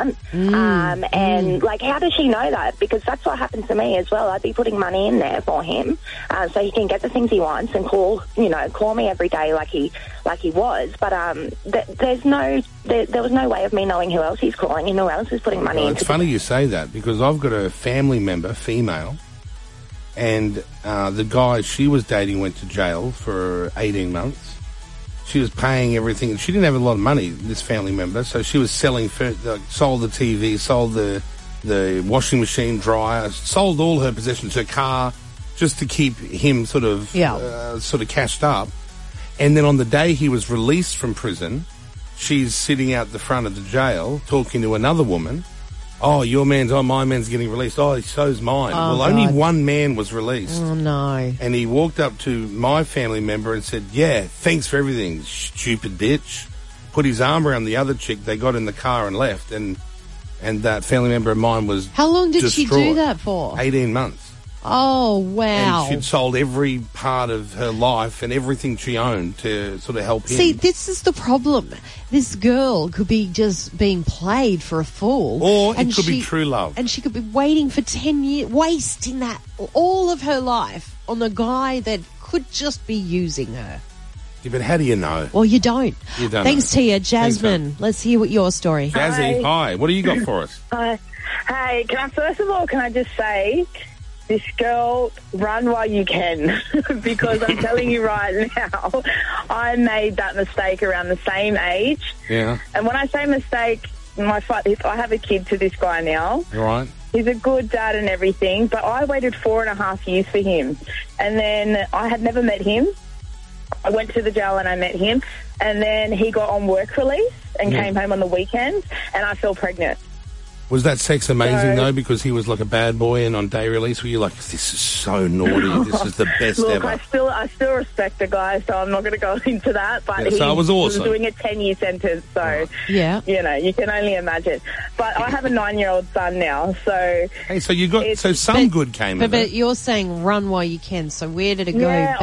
want. And, like, how does she know that? Because that's what happened to me as well. I'd be putting money in there for him so he can get the things he wants and call me every day like he was. But there was no way of me knowing who else he's calling and who else is putting money into. It's funny you say that, because I've got a family member, female, and the guy she was dating went to jail for 18 months. She was paying everything. She didn't have a lot of money, this family member, so she was sold the TV, sold the washing machine, dryer, sold all her possessions, her car, just to keep him sort of cashed up. And then on the day he was released from prison, she's sitting out the front of the jail talking to another woman. Oh, my man's getting released. Oh, so's mine. Oh, well, only one man was released. Oh, no. And he walked up to my family member and said, yeah, thanks for everything, stupid bitch. Put his arm around the other chick. They got in the car and left. And that family member of mine was How long did distraught. she do that for? 18 months. Oh, wow. And she'd sold every part of her life and everything she owned to sort of help him. See, this is the problem. This girl could be just being played for a fool. Or it could be true love. And she could be waiting for 10 years, wasting that all of her life on a guy that could just be using her. Yeah, but how do you know? Well, you don't. You don't Thanks, know. Tia. Jasmine, let's hear what your story. Jazzy, hi. What do you got for us? Hey, first of all, can I just say, this girl, run while you can, because I'm telling you right now, I made that mistake around the same age. Yeah. And when I say mistake, if I have a kid to this guy now. Right. He's a good dad and everything, but I waited 4.5 years for him. And then I had never met him. I went to the jail and I met him. And then he got on work release and came home on the weekends, and I fell pregnant. Was that sex amazing, though, because he was like a bad boy, and on day release were you like, this is so naughty, this is the best Look, ever? I still respect the guy, so I'm not going to go into that, but so it was awesome. was doing a 10-year sentence, so, yeah, you can only imagine. But I have a 9-year-old son now, so... Hey, so you got, some good came of it. But you're saying run while you can, so where did it go bad?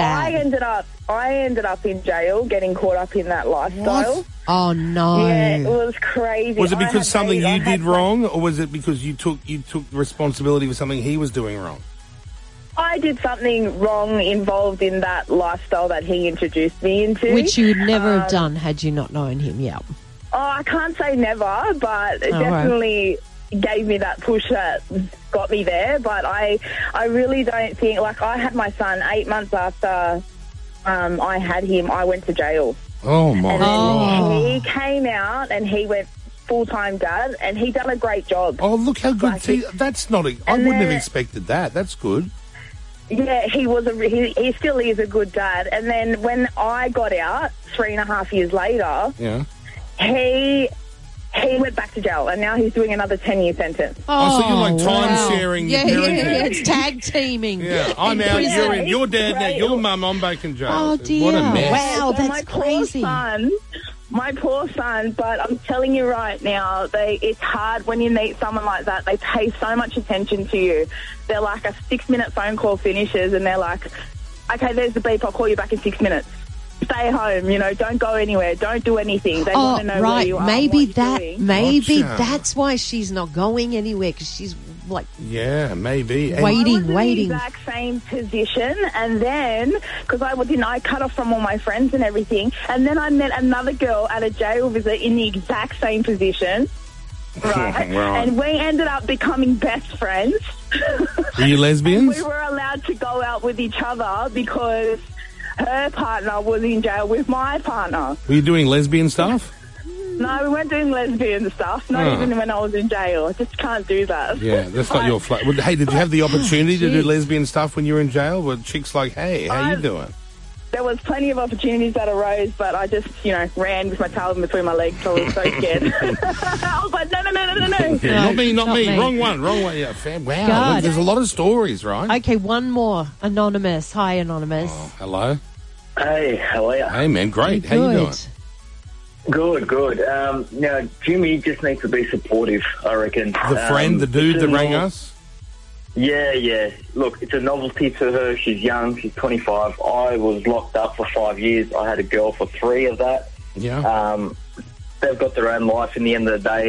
I ended up in jail getting caught up in that lifestyle. What? Oh, no. Yeah, it was crazy. Was it because something you did wrong, or was it because you took responsibility for something he was doing wrong? I did something wrong involved in that lifestyle that he introduced me into. Which you would never have done had you not known him, yeah. Oh, I can't say never, but it definitely gave me that push that got me there. But I really don't think... Like, I had my son 8 months after I had him, I went to jail. Oh, my God. And then he came out and he went full-time dad, and he done a great job. Oh, look how good. See, that's not... I wouldn't have expected that. That's good. Yeah, he still is a good dad. And then when I got out 3.5 years later, he went back to jail, and now he's doing another 10-year sentence. Oh, so you're like time-sharing your parenting. Yeah, it's tag teaming. Yeah, I'm out, you're in, your dad now, your mum, I'm back in jail. Oh, dear. What a mess. Wow, So that's crazy. My poor son, but I'm telling you right now, it's hard when you meet someone like that. They pay so much attention to you. They're like, a 6-minute phone call finishes, and they're like, okay, there's the beep, I'll call you back in 6 minutes. Stay home, don't go anywhere, don't do anything. They want to know where you are. Maybe Gotcha. that's why she's not going anywhere, because she's like, yeah, maybe waiting. I was in the exact same position, and then because I cut off from all my friends and everything, and then I met another girl at a jail visit in the exact same position. Right. And we ended up becoming best friends. Were you lesbians? We were allowed to go out with each other because her partner was in jail with my partner. Were you doing lesbian stuff? No, we weren't doing lesbian stuff, not even when I was in jail. I just can't do that. Yeah, that's not your flat. Well, hey, did you have the opportunity to do lesbian stuff when you were in jail? Were chicks like, hey, how you doing? There was plenty of opportunities that arose, but I just, ran with my tail in between my legs, so I was so scared. I was like, no. Yeah, not me. Wrong one. Yeah, fam. Wow, God. look, there's a lot of stories, right? Okay, one more. Anonymous. Hi, Anonymous. Oh, hello. Hey, how are you? Hey, man, great. How you doing? Good. Now, Jimmy just needs to be supportive, I reckon. The friend, the dude that rang us? Yeah. Look, it's a novelty to her. She's young. She's 25. I was locked up for 5 years. I had a girl for 3 of that. Yeah. They've got their own life. In the end of the day,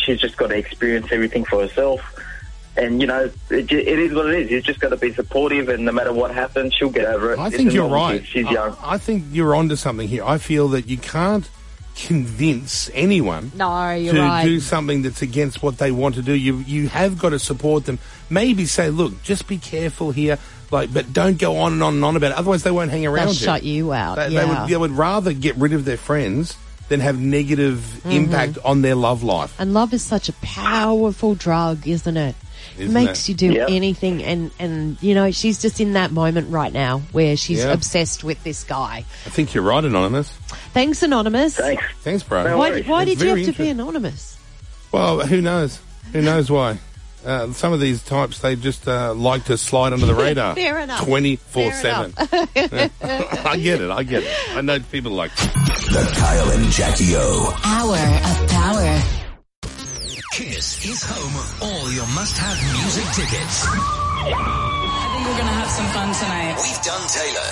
she's just got to experience everything for herself. And, you know, it is what it is. You've just got to be supportive, and no matter what happens, she'll get over it. I think you're right. She's young. I think you're onto something here. I feel that you can't convince anyone to do something that's against what they want to do. You have got to support them. Maybe say, look, just be careful here, but don't go on and on and on about it. Otherwise, they won't hang around. They'll shut you out. They would rather get rid of their friends than have negative impact on their love life. And love is such a powerful drug, isn't it? It makes you do anything, and you know, she's just in that moment right now where she's obsessed with this guy. I think you're right, Anonymous. Thanks, Anonymous. Thanks, bro. No why did you have to be anonymous? Well, who knows? Who knows why? Some of these types, they just like to slide under the radar. Fair enough. 24/7. I get it. I know people like The Kyle and Jackie O. Hour of Power. Kiss is home of all your must-have music tickets. I think we're going to have some fun tonight. We've done Taylor.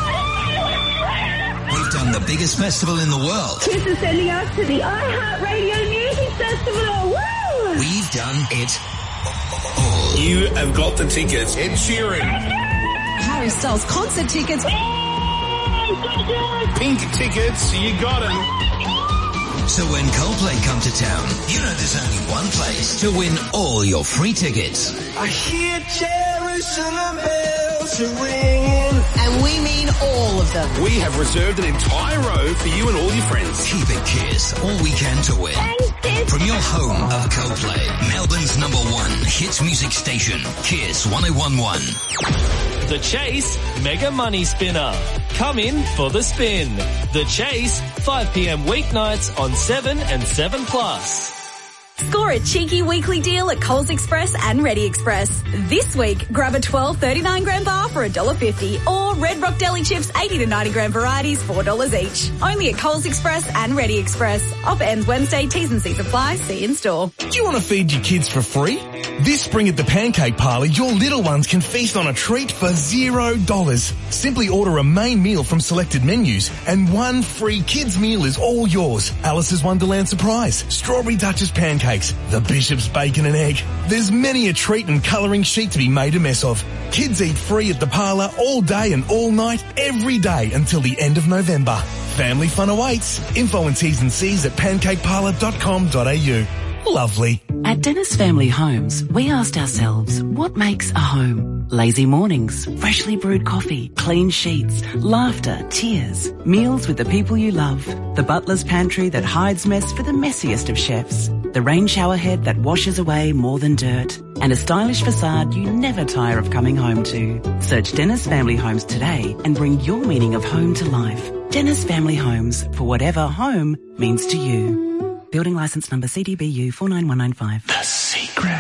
We've done the biggest festival in the world. Kiss is sending us to the iHeartRadio Music Festival. Woo! We've done it all. You have got the tickets. Ed Sheeran. Harry Styles concert tickets. Pink tickets. You got them. So when Coldplay come to town, you know there's only one place to win all your free tickets. I hear Jerusalem bells are ringing. And we mean all of them. We have reserved an entire row for you and all your friends. Keep it Kiss all weekend to win. From your home of Coldplay, Melbourne's #1 hits music station, Kiss 1011. The Chase Mega Money Spinner. Come in for the spin. The Chase, 5 p.m. weeknights on 7 and 7+. Score a cheeky weekly deal at Coles Express and Ready Express. This week, grab a 12 39 gram bar for $1.50 or Red Rock Deli Chips 80 to 90 gram varieties $4 each. Only at Coles Express and Ready Express. Offer ends Wednesday. T's and C's apply. See in store. Do you want to feed your kids for free? This spring at the Pancake Parlour, your little ones can feast on a treat for $0. Simply order a main meal from selected menus and one free kids meal is all yours. Alice's Wonderland Surprise, Strawberry Duchess Pancakes, the Bishop's Bacon and Egg. There's many a treat and colouring sheet to be made a mess of. Kids eat free at the parlour all day and all night, every day until the end of November. Family fun awaits. Info and T's and C's at pancakeparlour.com.au. Lovely. At Dennis Family Homes, we asked ourselves, what makes a home? Lazy mornings, freshly brewed coffee, clean sheets, laughter, tears, meals with the people you love, the butler's pantry that hides mess for the messiest of chefs, the rain shower head that washes away more than dirt, and a stylish facade you never tire of coming home to. Search Dennis Family Homes today and bring your meaning of home to life. Dennis Family Homes, for whatever home means to you. Building license number CDBU 49195. The secret.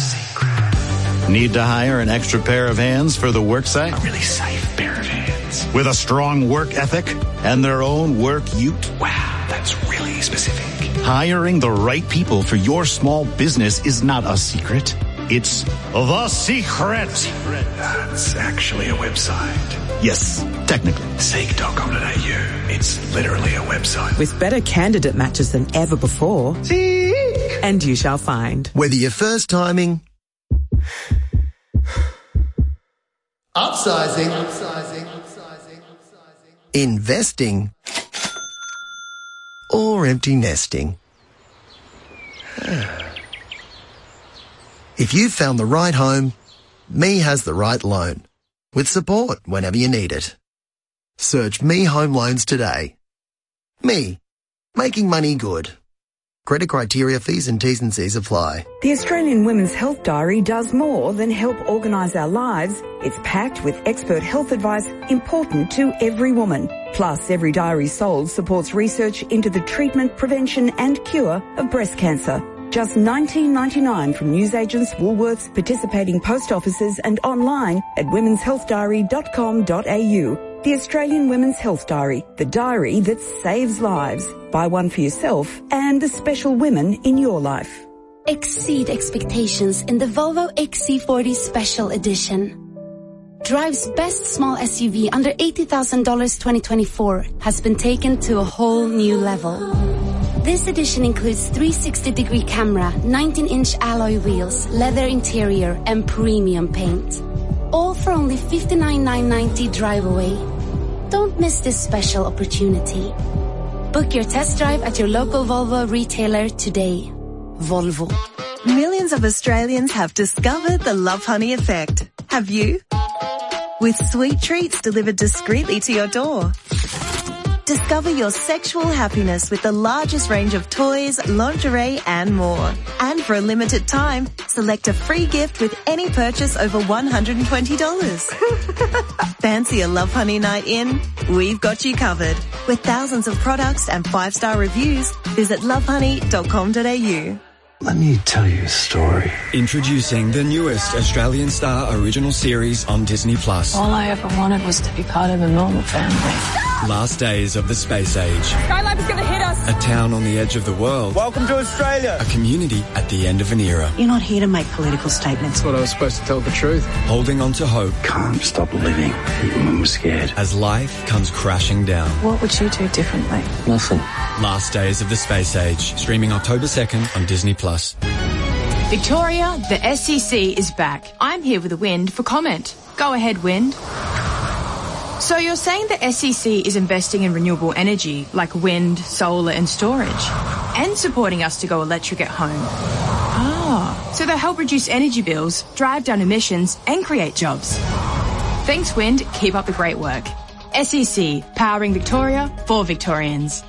Need to hire an extra pair of hands for the worksite? A really safe pair of hands. With a strong work ethic and their own work ute? Wow, that's really specific. Hiring the right people for your small business is not a secret. It's the secret. That's actually a website. Yes, technically. Seek.com.au. It's literally a website. With better candidate matches than ever before. Seek! And you shall find. Whether you're first timing, upsizing, investing, or empty nesting. If you've found the right home, Me has the right loan, with support whenever you need it. Search Me Home Loans today. Me, making money good. Credit criteria, fees and T's and C's apply. The Australian Women's Health Diary does more than help organise our lives. It's packed with expert health advice important to every woman. Plus, every diary sold supports research into the treatment, prevention and cure of breast cancer. Just $19.99 from newsagents, Woolworths, participating post offices and online at womenshealthdiary.com.au. The Australian Women's Health Diary, the diary that saves lives. Buy one for yourself and the special women in your life. Exceed expectations in the Volvo XC40 Special Edition. Drive's best small SUV under $80,000 2024 has been taken to a whole new level. This edition includes 360-degree camera, 19-inch alloy wheels, leather interior, and premium paint. All for only $59,990 drive away. Don't miss this special opportunity. Book your test drive at your local Volvo retailer today. Volvo. Millions of Australians have discovered the Love Honey effect. Have you? With sweet treats delivered discreetly to your door. Discover your sexual happiness with the largest range of toys, lingerie, and more. And for a limited time, select a free gift with any purchase over $120. Fancy a Love Honey night in? We've got you covered. With thousands of products and 5-star reviews, visit lovehoney.com.au. Let me tell you a story. Introducing the newest Australian Star original series on Disney+. All I ever wanted was to be part of a normal family. Last days of the space age. Skylab is going to hit us. A town on the edge of the world. Welcome to Australia. A community at the end of an era. You're not here to make political statements. Thought I was supposed to tell the truth. Holding on to hope. Can't stop living. I'm scared. As life comes crashing down. What would you do differently? Nothing. Last days of the space age. Streaming October 2nd on Disney+. Victoria, the SEC is back. I'm here with the Wind for comment. Go ahead, Wind. So you're saying the SEC is investing in renewable energy like wind, solar and storage and supporting us to go electric at home. Ah, so they'll help reduce energy bills, drive down emissions and create jobs. Thanks, Wind. Keep up the great work. SEC, powering Victoria for Victorians.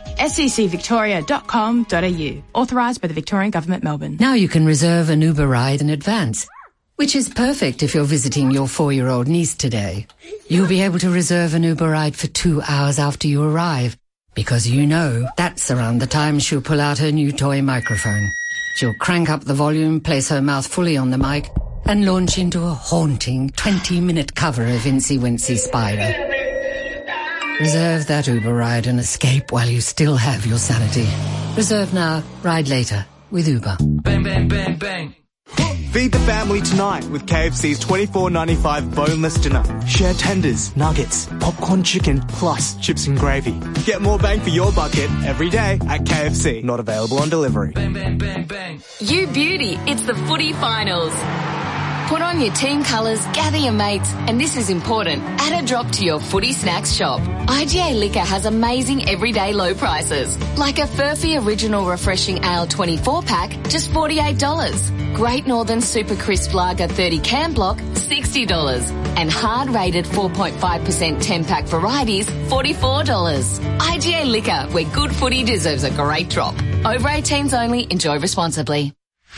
secvictoria.com.au. Authorised by the Victorian Government, Melbourne. Now you can reserve an Uber ride in advance, which is perfect if you're visiting your 4-year-old niece today. You'll be able to reserve an Uber ride for 2 hours after you arrive, because you know that's around the time she'll pull out her new toy microphone. She'll crank up the volume, place her mouth fully on the mic, and launch into a haunting 20-minute cover of Incy Wincy Spider. Reserve that Uber ride and escape while you still have your sanity. Reserve now, ride later with Uber. Bang, bang, bang, bang. Feed the family tonight with KFC's $24.95 boneless dinner. Share tenders, nuggets, popcorn chicken, plus chips and gravy. Get more bang for your bucket every day at KFC. Not available on delivery. Bang, bang, bang, bang. You beauty, it's the footy finals. Put on your team colours, gather your mates, and this is important, add a drop to your footy snacks shop. IGA Liquor has amazing everyday low prices, like a Furphy Original Refreshing Ale 24-pack, just $48. Great Northern Super Crisp Lager 30 can block, $60. And hard-rated 4.5% 10-pack varieties, $44. IGA Liquor, where good footy deserves a great drop. Over 18s only, enjoy responsibly.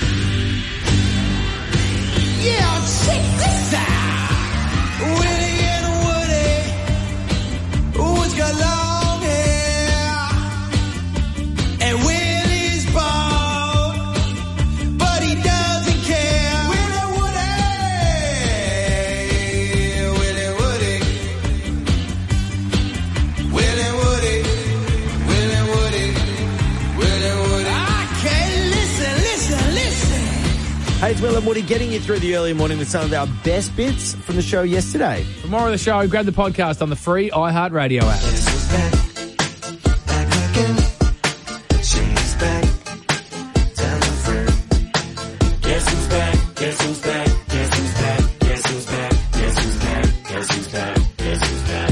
Yeah, check this out. Willie and Woody. Woody's got long hair. And Willie's bald. But he doesn't care. Willie Woody. Willie Woody. Willie Woody. Willie Woody. Willie Woody. Okay, listen. Hey, it's Will and Woody getting you through the early morning with some of our best bits from the show yesterday. For more of the show, grab the podcast on the free iHeartRadio app. She's back. Tell her friend. Guess who's back? Guess who's back? Guess who's back? Guess who's back? Guess who's back? Guess who's back? Guess who's back?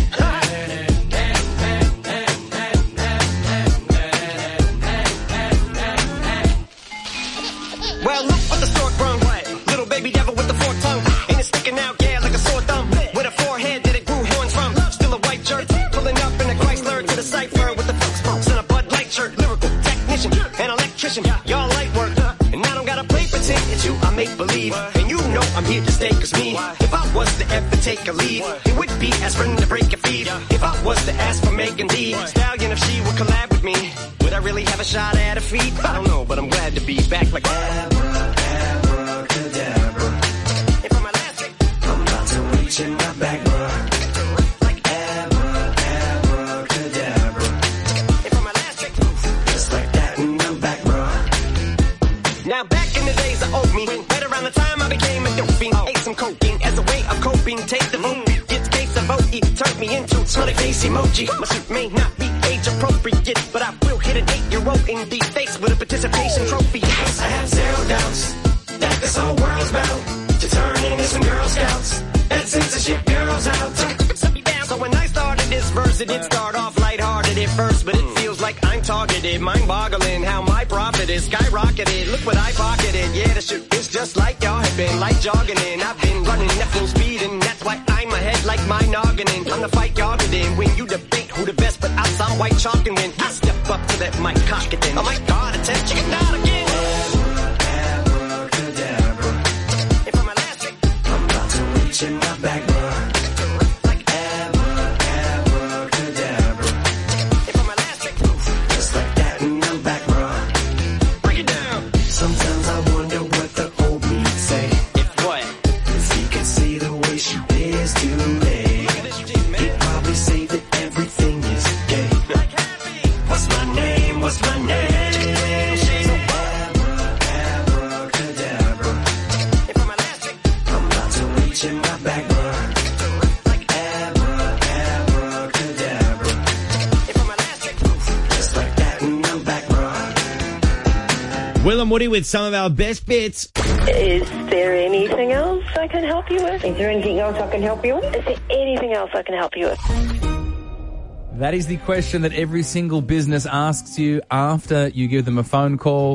Well, look what the stork brung. Little baby devil with the forked tongue. Ain't it sticking out, yeah, like a sore thumb. With a forehead that it grew horns from. Still a white jerk. Pulling up in a Chrysler to the cipher with the spokes and a Bud Light shirt. Lyrical technician, an electrician. Y'all light work. And I don't gotta play pretend. It's you, I make believe. And you know I'm here to stay, cause me. If I was to ever take a lead, it would be aspirin to break your feet. If I was to ask for Megan D Stallion, if she would collab with me, would I really have a shot at her feet? I don't know, but I'm glad to be back like abracadabra. And from my last trick, I'm about to reach in my back, bruh. Like abracadabra. And from my last trick, just like that in the back, bruh. Now back in the days are old me. Right around the time I became a dopey. Ate some cocaine as a way of coping. Take the vote, get the case of vote. Turned me into a smiley face emoji. My suit may not be age appropriate, but I will hit an 8-year-old in the face with a participation trophy. Yes, I have zero doubts that this whole world's about to turn into some Girl Scouts and censorship girls out. So when I started this verse, it did start off lighthearted at first, but it feels like I'm targeted. Mind-boggling how my profit is skyrocketed. Look what I pocketed. Yeah, the shit is just like y'all have been, like jogging in. I've been running at full speed, and that's why I'm ahead like my noggin. I'm the fight y'all get in. When you debate who the best, but I'm white chalk, and when I step up to that mic, cock it in. Oh my God, it's a chicken out again. Abracadabra. And for my last trick, I'm about to reach in my back, bro. Will and Woody with some of our best bits. Is there anything else I can help you with? Is there anything else I can help you with? Is there anything else I can help you with? That is the question that every single business asks you after you give them a phone call.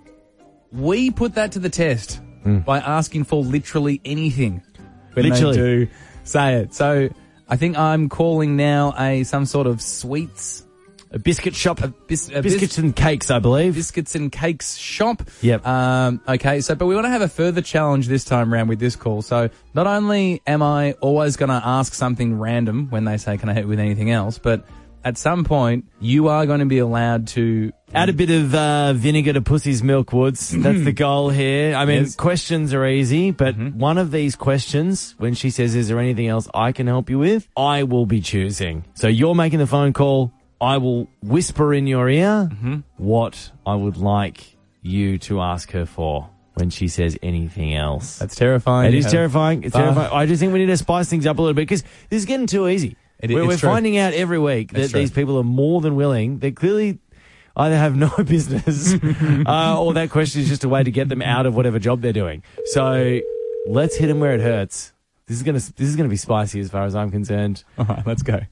We put that to the test by asking for literally anything when they do say it. So I think I'm calling now some sort of sweets. A biscuit shop. Biscuits and cakes, I believe. Biscuits and cakes shop. Yep. Okay, but we want to have a further challenge this time round with this call. So not only am I always going to ask something random when they say, can I help you with anything else, but at some point you are going to be allowed to add a bit of vinegar to Pussy's Milk, Woods. That's the goal here. I mean, questions are easy, but one of these questions, when she says, is there anything else I can help you with, I will be choosing. So you're making the phone call. I will whisper in your ear what I would like you to ask her for when she says anything else. That's terrifying. It is terrifying. It's terrifying. I just think we need to spice things up a little bit because this is getting too easy. We're finding out every week that these people are more than willing. They clearly either have no business or that question is just a way to get them out of whatever job they're doing. So let's hit them where it hurts. This is gonna be spicy as far as I'm concerned. All right, let's go.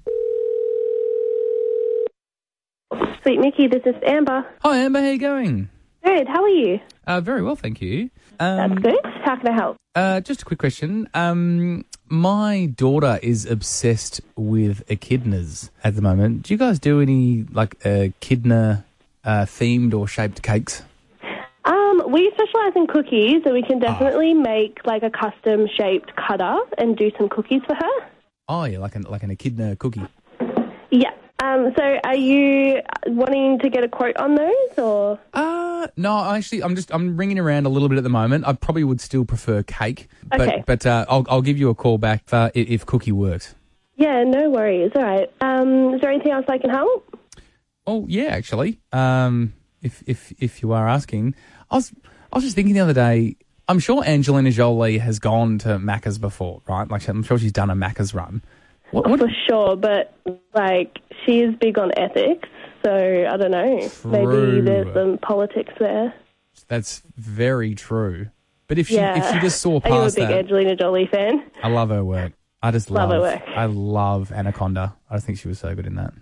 Sweet Mickey, this is Amber. Hi, Amber. How you going? Good. How are you? Very well, thank you. That's good. How can I help? Just a quick question. My daughter is obsessed with echidnas at the moment. Do you guys do any echidna themed or shaped cakes? We specialise in cookies, so we can definitely make like a custom shaped cutter and do some cookies for her. Oh yeah, like an echidna cookie. Yeah. So are you wanting to get a quote on those or? No, actually, I'm ringing around a little bit at the moment. I probably would still prefer cake, but I'll give you a call back if cookie works. Yeah, no worries. All right. Is there anything else I can help? Oh yeah, actually. If you are asking, I was just thinking the other day. I'm sure Angelina Jolie has gone to Macca's before, right? Like I'm sure she's done a Macca's run. What? For sure, but she is big on ethics, so I don't know. True. Maybe there's some politics there. That's very true. But if she just saw past Are you a big that, Angelina Jolie fan? I love her work. I just love her work. I love Anaconda. I just think she was so good in that.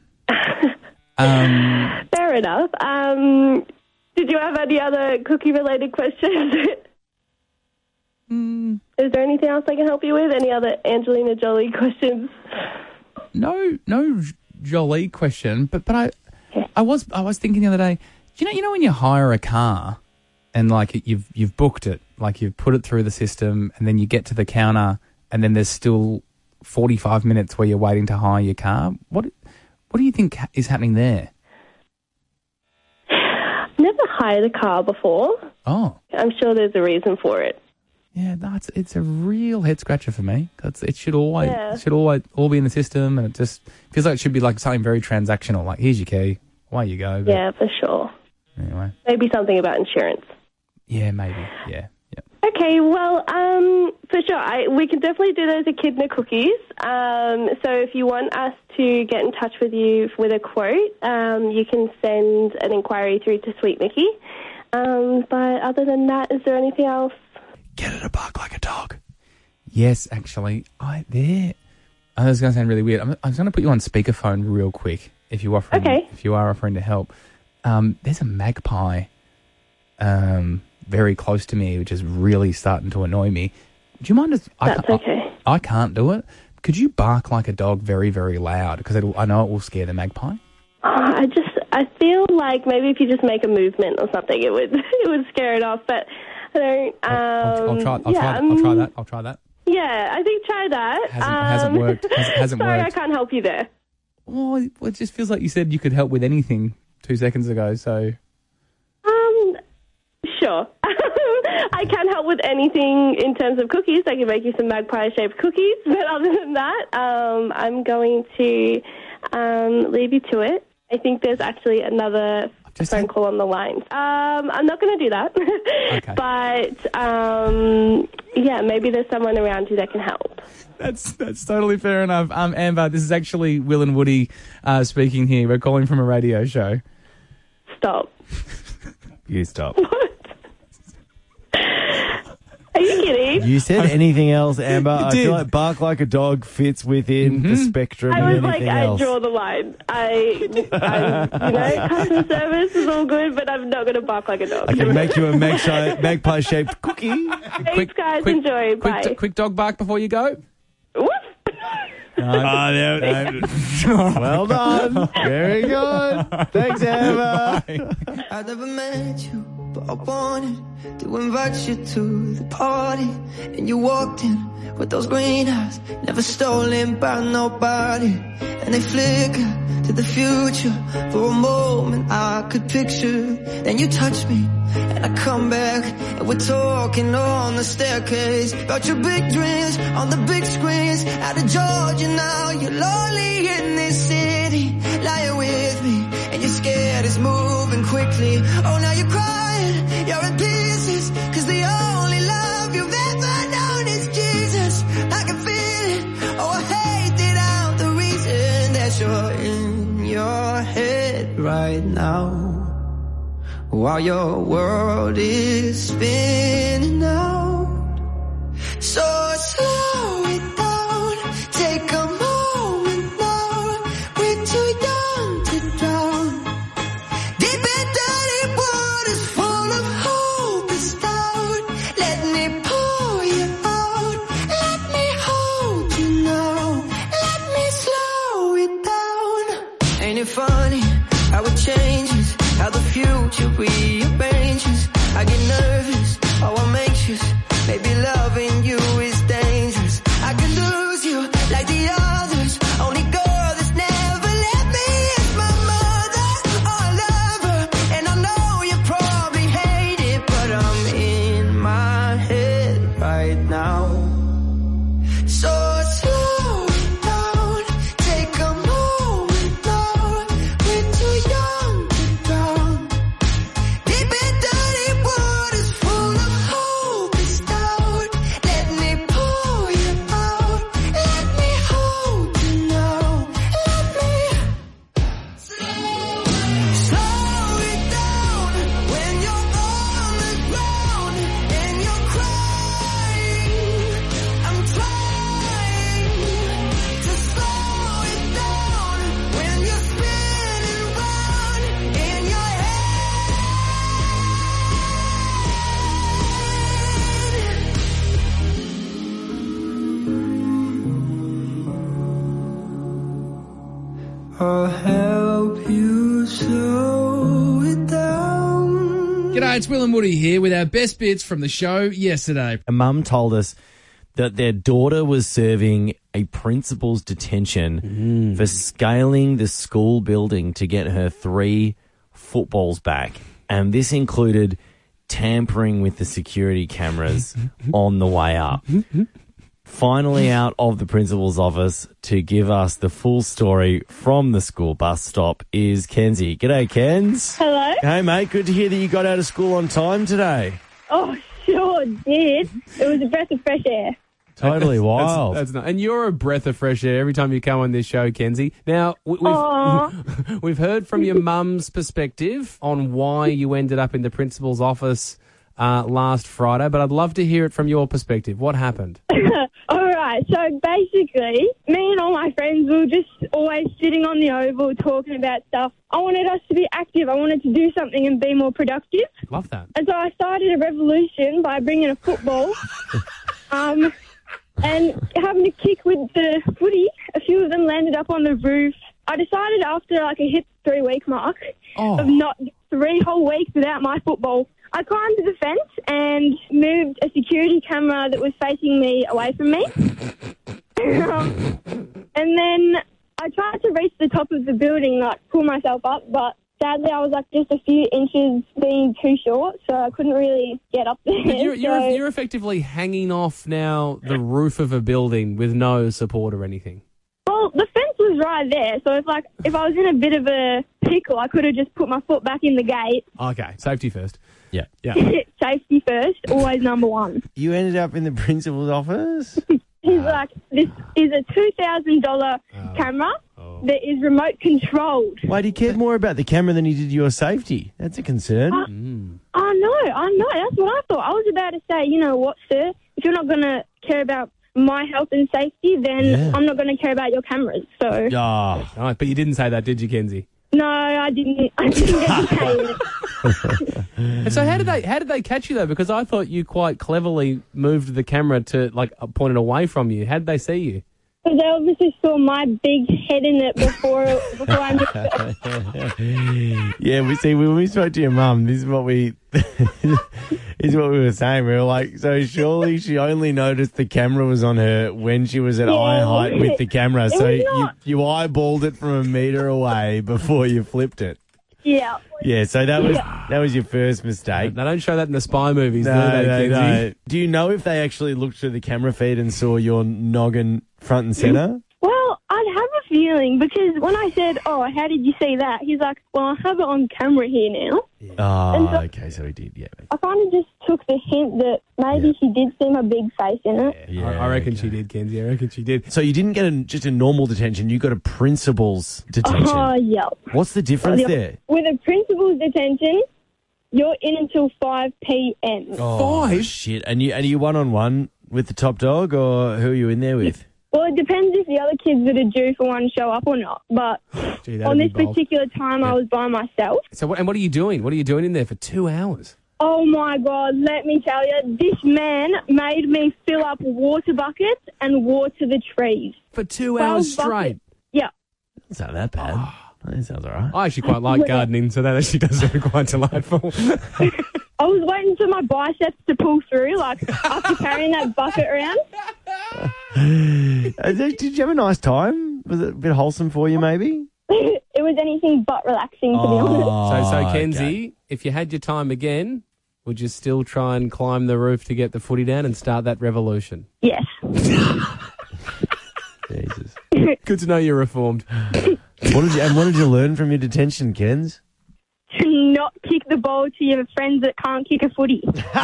Fair enough. Did you have any other cookie-related questions? Is there anything else I can help you with? Any other Angelina Jolie questions? No Jolie question, but I was thinking the other day. You know when you hire a car and you've booked it, you've put it through the system, and then you get to the counter, and then there's still 45 minutes where you're waiting to hire your car. What do you think is happening there? Never hired a car before. Oh, I'm sure there's a reason for it. Yeah, no, it's a real head scratcher for me. It should always all be in the system, and it just feels like it should be something very transactional. Like, here's your key, away you go. Yeah, for sure. Anyway, maybe something about insurance. Yeah, maybe. Yeah. Okay, well, for sure. We can definitely do those echidna cookies. So if you want us to get in touch with you with a quote, you can send an inquiry through to Sweet Mickey. But other than that, is there anything else? Get her to bark like a dog. Yes, actually. I was going to sound really weird. I was going to put you on speakerphone real quick if you are offering to help. There's a magpie very close to me, which is really starting to annoy me. Do you mind if I can't do it? Could you bark like a dog very, very loud? Because I know it will scare the magpie. I feel like maybe if you just make a movement or something, it would scare it off. But I don't. I'll try that. Yeah, I think try that. Hasn't worked. Hasn't sorry, worked. I can't help you there. Well, it just feels like you said you could help with anything 2 seconds ago. So. Sure. I can help with anything in terms of cookies. I can make you some magpie-shaped cookies. But other than that, I'm going to leave you to it. I think there's actually another phone call on the line. I'm not going to do that. Okay. But, yeah, maybe there's someone around you that can help. That's totally fair enough. Amber, this is actually Will and Woody speaking here. We're calling from a radio show. Stop. You stop. What? Are you kidding? You said anything else, Amber? I did. feel like bark like a dog fits within the spectrum of anything else. I draw the line. Customer service is all good, but I'm not going to bark like a dog. I can make you a magpie-shaped cookie. Thanks, guys. Enjoy. Bye. Quick dog bark before you go. Woof. Well done. Very good. Thanks, Amber. I never met you, but I wanted to invite you to the party. And you walked in with those green eyes, never stolen by nobody. And they flicker to the future. For a moment I could picture. Then you touch me and I come back, and we're talking on the staircase about your big dreams on the big screens. Out of Georgia now, you're lonely in this city, lying with me, and you're scared it's moving quickly. Oh, now you're crying, you're in pieces, cause the only love you've ever known is Jesus. I can feel it, oh I hate that I'm the reason that you're in your head right now, while your world is spinning out. So slow it down, take a moment now. We're too young to drown. Deep and dirty waters full of hope is down. Let me pour you out. Let me hold you now. Let me slow it down. Ain't it funny how it changes, how the future rearranges? I get nervous, oh I'm anxious. Maybe loving you is dangerous. I could lose you like the others. Only girl that's never left me is my mother. Oh, I love her, and I know you probably hate it, but I'm in my head right now. So slow it down, take a moment now. We're too young to drown. Deep and dirty waters full of hope is down. Let me pour you out. Let me hold you now. Let me slow it down when you're on the ground and you're crying. I'm trying to slow it down when you're spinning round in your head. I'll help you slow it down. G'day, it's Will and Woody here with our best bits from the show yesterday. A mum told us that their daughter was serving a principal's detention for scaling the school building to get her 3 footballs back. And this included tampering with the security cameras on the way up. Finally out of the principal's office to give us the full story from the school bus stop is Kenzie. G'day, Kens. Hello. Hey, mate. Good to hear that you got out of school on time today. Oh, sure did. It was a breath of fresh air. Totally wild. That's not, and you're a breath of fresh air every time you come on this show, Kenzie. Now, we've heard from your mum's perspective on why you ended up in the principal's office last Friday, but I'd love to hear it from your perspective. What happened? All right, so basically, me and all my friends were just always sitting on the oval talking about stuff. I wanted us to be active. I wanted to do something and be more productive. Love that. And so I started a revolution by bringing a football and having a kick with the footy. A few of them landed up on the roof. I decided after I hit the 3-week mark of not 3 whole weeks without my football. I climbed the fence and moved a security camera that was facing me away from me. And then I tried to reach the top of the building, pull myself up, but sadly I was just a few inches being too short, so I couldn't really get up there. But you're effectively hanging off now the roof of a building with no support or anything. Well, the fence was right there, so if I was in a bit of a pickle, I could have just put my foot back in the gate. Okay, safety first. Yeah. Safety first, always number one. You ended up in the principal's office? He's like, this is a $2,000 camera that is remote controlled. Why do you care more about the camera than you did your safety? That's a concern. I know. That's what I thought. I was about to say, you know what, sir? If you're not going to care about my health and safety, then I'm not going to care about your cameras. So. Oh, right, but you didn't say that, did you, Kenzie? No, I didn't. I didn't get to say it. And so how did they catch you though? Because I thought you quite cleverly moved the camera to point it away from you. How did they see you? Because they obviously saw my big head in it before I moved it. Yeah, when we spoke to your mum, this is what we were saying. We were like, so surely she only noticed the camera was on her when she was at eye height with the camera. So you eyeballed it from a metre away before you flipped it. Yeah. Yeah, so that was your first mistake. They don't show that in the spy movies, do they, Kenzie? No. Do you know if they actually looked through the camera feed and saw your noggin front and centre? Well, I'd have a feeling because when I said, "Oh, how did you see that?" He's like, "Well, I have it on camera here now." Yeah. Oh, okay, so he did, yeah. I kind of just took the hint that maybe she did see my big face in it. Yeah, I reckon she did, Kenzie. I reckon she did. So you didn't get just a normal detention, you got a principal's detention. Oh, yeah. What's the difference there? With a principal's detention, you're in until 5 p.m. Oh, shit. And you one-on-one with the top dog, or who are you in there with? Well, it depends if the other kids that are due for one show up or not. But on this particular time, I was by myself. So what are you doing? What are you doing in there for 2 hours? Oh, my God. Let me tell you, this man made me fill up water buckets and water the trees. For 2 hours straight? Yeah. It's not that bad. That sounds all right. I actually quite like gardening, so that actually does sound quite delightful. I was waiting for my biceps to pull through, after carrying that bucket around. Did you have a nice time? Was it a bit wholesome for you, maybe? It was anything but relaxing, to be honest. So Kenzie, if you had your time again, would you still try and climb the roof to get the footy down and start that revolution? Yes. Jesus. Good to know you're reformed. What did you learn from your detention, Kens? To not kick the ball to your friends that can't kick a footy.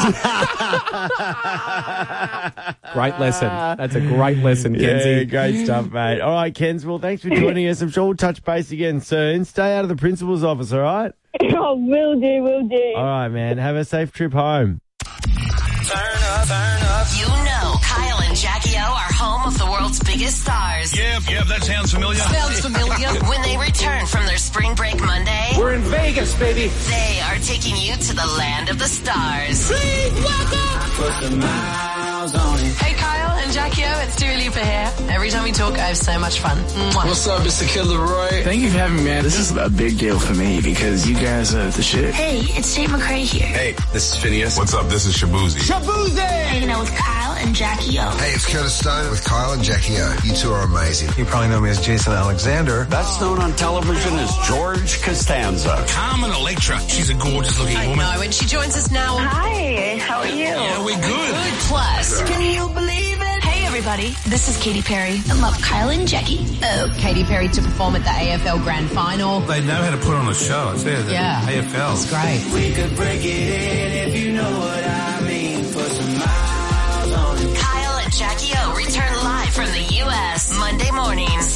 Great lesson. That's a great lesson, Kenzie. Yeah, great stuff, mate. All right, Kens, well, thanks for joining us. I'm sure we'll touch base again soon. Stay out of the principal's office, all right? Oh, will do. All right, man. Have a safe trip home. Turn up. You know Kyle and Jackie O are home of the world's biggest stars. Yep, that sounds familiar. Sounds familiar. When they return from their spring break Monday, We're in Vegas, baby. they are taking you to the land of the stars. Please welcome. Put some miles on it. Hey Kyle and Jackie O, it's Dua Lipa here. Every time we talk, I have so much fun. Mwah. What's up, Mr. Killer Roy? Thank you for having me, man. This is a big deal for me because you guys are the shit. Hey, it's Tate McRae here. Hey, this is Phineas. What's up? This is Shabuzi. Hanging out with Kyle and Jackie O. Hey, it's Curtis Stone with Kyle and Jackie O. You two are amazing. You probably know me as Jason Alexander. Best known on television as George Costanza. Carmen Electra. She's a gorgeous looking woman. I know, and she joins us now. Hi, how are you? Yeah, we're good. Plus, can you believe it? Hey everybody, this is Katy Perry. I love Kyle and Jackie O. Katy Perry to perform at the AFL Grand Final. They know how to put on a show. It's there. Yeah. AFL. It's great. We could break it in if you know what I mean.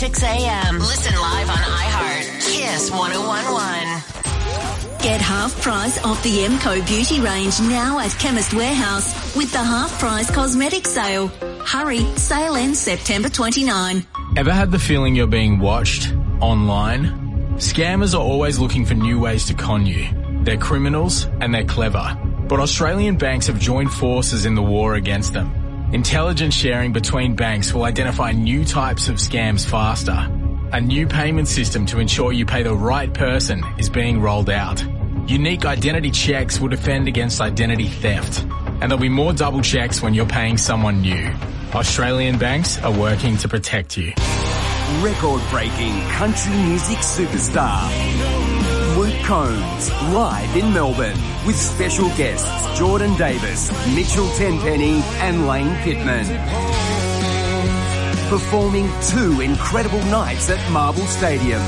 6 a.m. Listen live on iHeart. Kiss 1011. Get half price off the MCO beauty range now at Chemist Warehouse with the half price cosmetic sale. Hurry, sale ends September 29. Ever had the feeling you're being watched online? Scammers are always looking for new ways to con you. They're criminals and they're clever. But Australian banks have joined forces in the war against them. Intelligence sharing between banks will identify new types of scams faster. A new payment system to ensure you pay the right person is being rolled out. Unique identity checks will defend against identity theft. And there'll be more double checks when you're paying someone new. Australian banks are working to protect you. Record-breaking country music superstar Luke Combs, live in Melbourne, with special guests Jordan Davis, Mitchell Tenpenny and Lane Pittman. Performing 2 incredible nights at Marvel Stadium.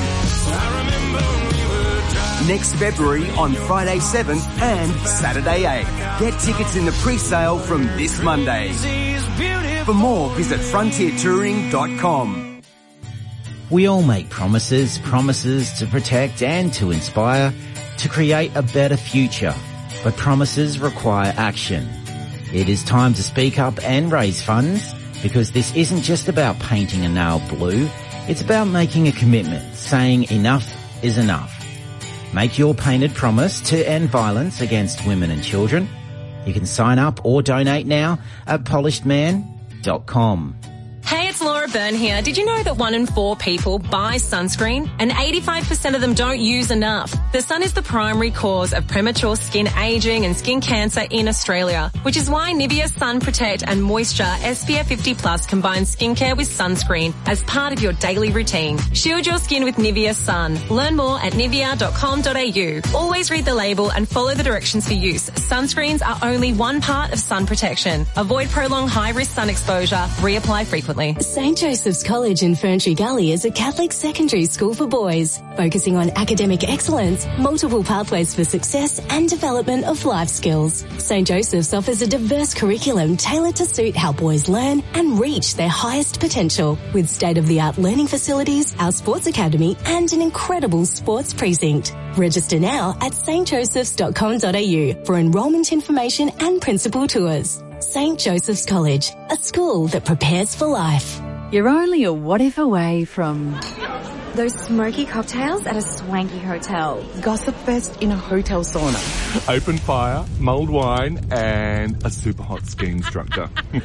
Next February on Friday 7th and Saturday 8th. Get tickets in the pre-sale from this Monday. For more, visit frontiertouring.com. We all make promises to protect and to inspire, to create a better future. But promises require action. It is time to speak up and raise funds, because this isn't just about painting a nail blue. It's about making a commitment, saying enough is enough. Make your painted promise to end violence against women and children. You can sign up or donate now at polishedman.com. Hey, it's Laura Byrne here. Did you know that 1 in 4 people buy sunscreen and 85% of them don't use enough? The sun is the primary cause of premature skin aging and skin cancer in Australia, which is why Nivea Sun Protect and Moisture SPF 50 Plus combines skincare with sunscreen as part of your daily routine. Shield your skin with Nivea Sun. Learn more at nivea.com.au. Always read the label and follow the directions for use. Sunscreens are only one part of sun protection. Avoid prolonged high-risk sun exposure. Reapply frequently. St. Joseph's College in Ferntree Gully is a Catholic secondary school for boys, focusing on academic excellence, multiple pathways for success and development of life skills. St. Joseph's offers a diverse curriculum tailored to suit how boys learn and reach their highest potential, with state-of-the-art learning facilities, our sports academy and an incredible sports precinct. Register now at stjosephs.com.au for enrolment information and principal tours. St. Joseph's College, a school that prepares for life. You're only a what if away from those smoky cocktails at a swanky hotel, gossip fest in a hotel sauna, open fire, mulled wine, and a super hot ski instructor.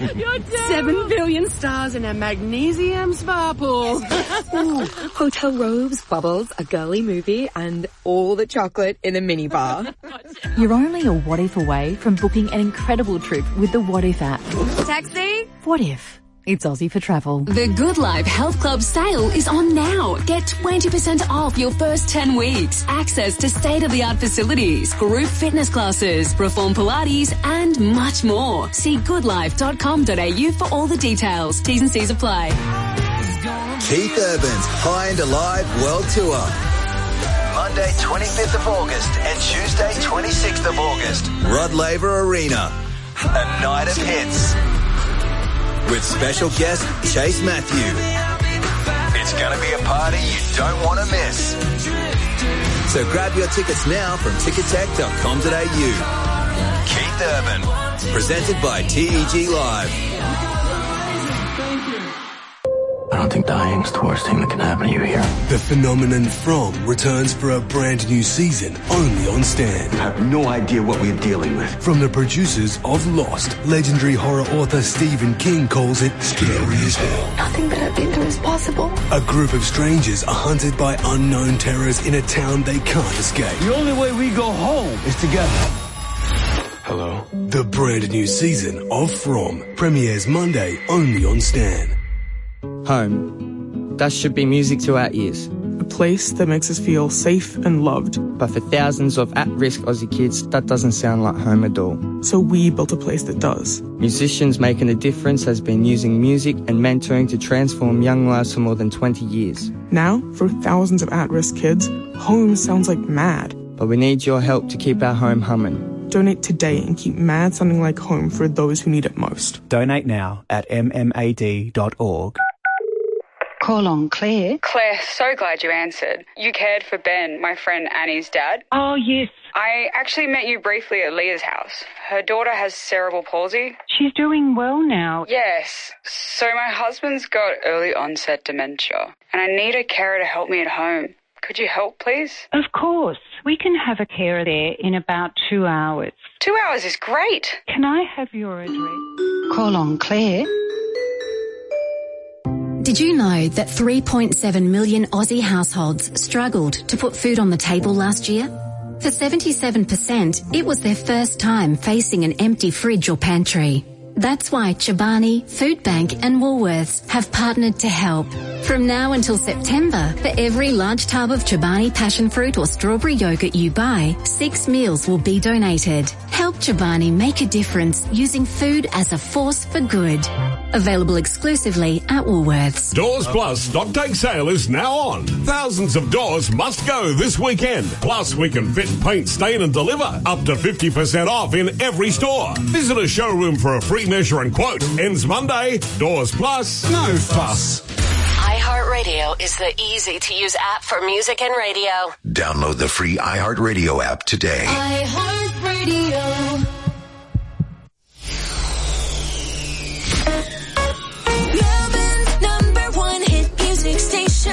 7 billion stars in a magnesium spa pool. Ooh, hotel robes, bubbles, a girly movie, and all the chocolate in a minibar. You're only a what if away from booking an incredible trip with the What If app. Taxi? What if? It's Aussie for travel. The Good Life Health Club sale is on now. Get 20% off your first 10 weeks. Access to state-of-the-art facilities, group fitness classes, Reform Pilates, and much more. See goodlife.com.au for all the details. T's and C's apply. Keith Urban's High and Alive World Tour. Monday 25th of August and Tuesday 26th of August. Rod Laver Arena. A night of hits. With special guest Chase Matthew. It's going to be a party you don't want to miss. So grab your tickets now from tickettech.com.au. Keith Urban, presented by TEG Live. I don't think dying's the worst thing that can happen to you here. The phenomenon From returns for a brand new season, only on Stan. I have no idea what we're dealing with. From the producers of Lost, legendary horror author Stephen King calls it scary as hell. Nothing that I've been through is possible. A group of strangers are hunted by unknown terrors in a town they can't escape. The only way we go home is together. Hello? The brand new season of From premieres Monday, only on Stan. Home. That should be music to our ears. A place that makes us feel safe and loved. But for thousands of at-risk Aussie kids, that doesn't sound like home at all. So we built a place that does. Musicians Making a Difference has been using music and mentoring to transform young lives for more than 20 years. Now, for thousands of at-risk kids, home sounds like mad. But we need your help to keep our home humming. Donate today and keep mad sounding like home for those who need it most. Donate now at mmad.org. Call on Claire. Claire, so glad you answered. You cared for Ben, my friend Annie's dad. Oh, yes. I actually met you briefly at Leah's house. Her daughter has cerebral palsy. She's doing well now. Yes. So my husband's got early onset dementia, and I need a carer to help me at home. Could you help, please? Of course. We can have a carer there in about 2 hours. 2 hours is great. Can I have your address? Call on Claire. Did you know that 3.7 million Aussie households struggled to put food on the table last year? For 77%, it was their first time facing an empty fridge or pantry. That's why Chobani, Food Bank and Woolworths have partnered to help. From now until September, for every large tub of Chobani passion fruit or strawberry yogurt you buy, 6 meals will be donated. Help Chobani make a difference using food as a force for good. Available exclusively at Woolworths. Doors Plus stock take sale is now on. Thousands of doors must go this weekend. Plus, we can fit, paint, stain and deliver up to 50% off in every store. Visit a showroom for a free measure and quote. Ends Monday. Doors Plus, no fuss. iHeartRadio is the easy-to-use app for music and radio. Download the free iHeartRadio app today. iHeartRadio. Melbourne's number one hit music station.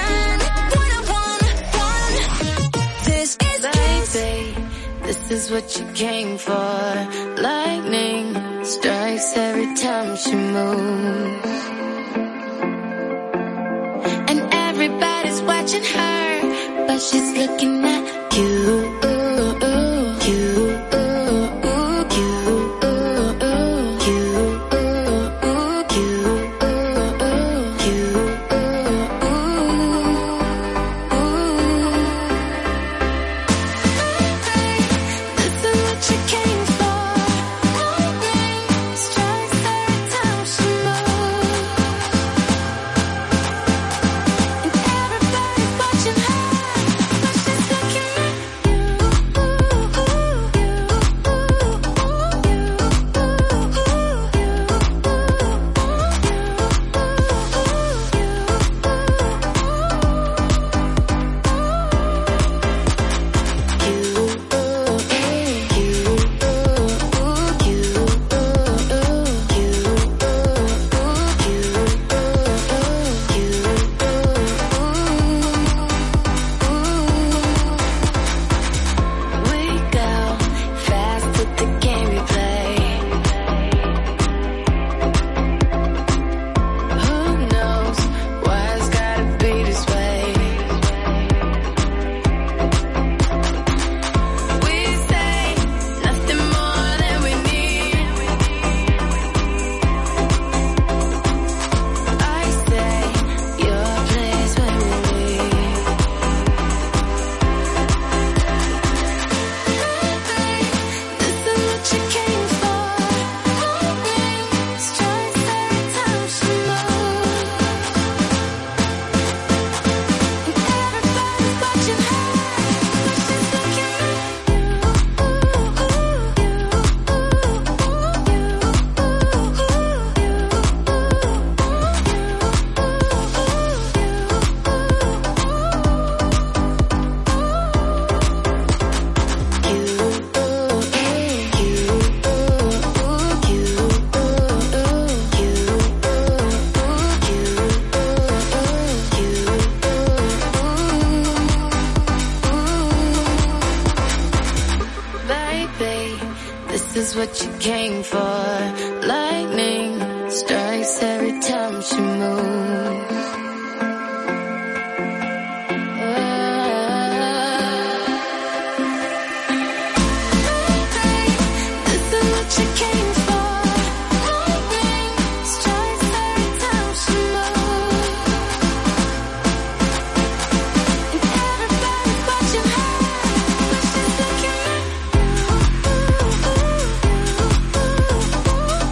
101.1. This is Baby, this is what you came for. Lightning strikes every time she moves. And everybody's watching her, but she's looking at you. What you came for. Lightning strikes every time she moves. This is what you came for. Lightning strikes every time she moves. And everybody's watching her, but she's looking at you.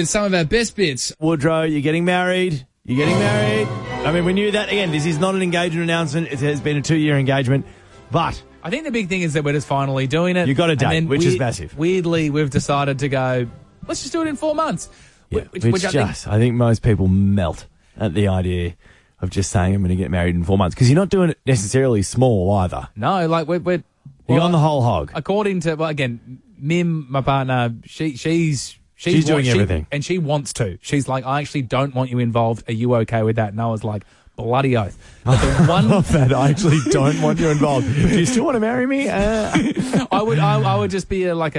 with some of our best bits. Woodrow, you're getting married. You're getting married. I mean, we knew that. Again, this is not an engagement announcement. It has been a 2-year engagement. But I think the big thing is that we're just finally doing it. You got a date, And then which is massive. Weirdly, we've decided to go, let's just do it in 4 months. Yeah, which I think most people melt at the idea of just saying I'm going to get married in 4 months, because you're not doing it necessarily small either. No, like we're You're on the whole hog. According to, well, again, Mim, my partner, she's doing everything. And she wants to. She's like, I actually don't want you involved. Are you okay with that? And I was like, bloody oath. But the one I love that. I actually don't want you involved. Do you still want to marry me? I would just be like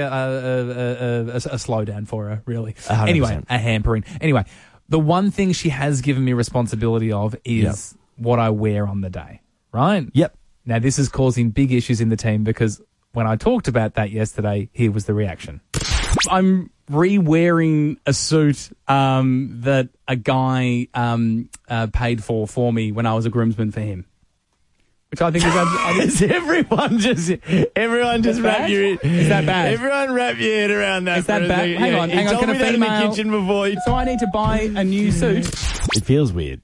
a slowdown for her, really. 100%. Anyway, a hampering. Anyway, the one thing she has given me responsibility of is what I wear on the day, right? Yep. Now, this is causing big issues in the team, because when I talked about that yesterday, here was the reaction. I'm re-wearing a suit that a guy paid for me when I was a groomsman for him, which I think is everyone just wrap your Is that bad? Everyone wrap your head around that. Is that bad? Yeah, Hang on. you told Can me a that in the female? kitchen before. So I need to buy a new suit. It feels weird.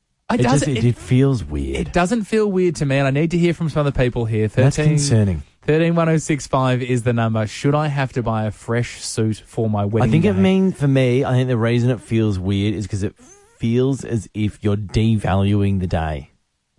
It feels weird. It doesn't feel weird to me, and I need to hear from some other people here. That's concerning. 131065 is the number. Should I have to buy a fresh suit for my wedding I think day? for me, I think the reason it feels weird is because it feels as if you're devaluing the day.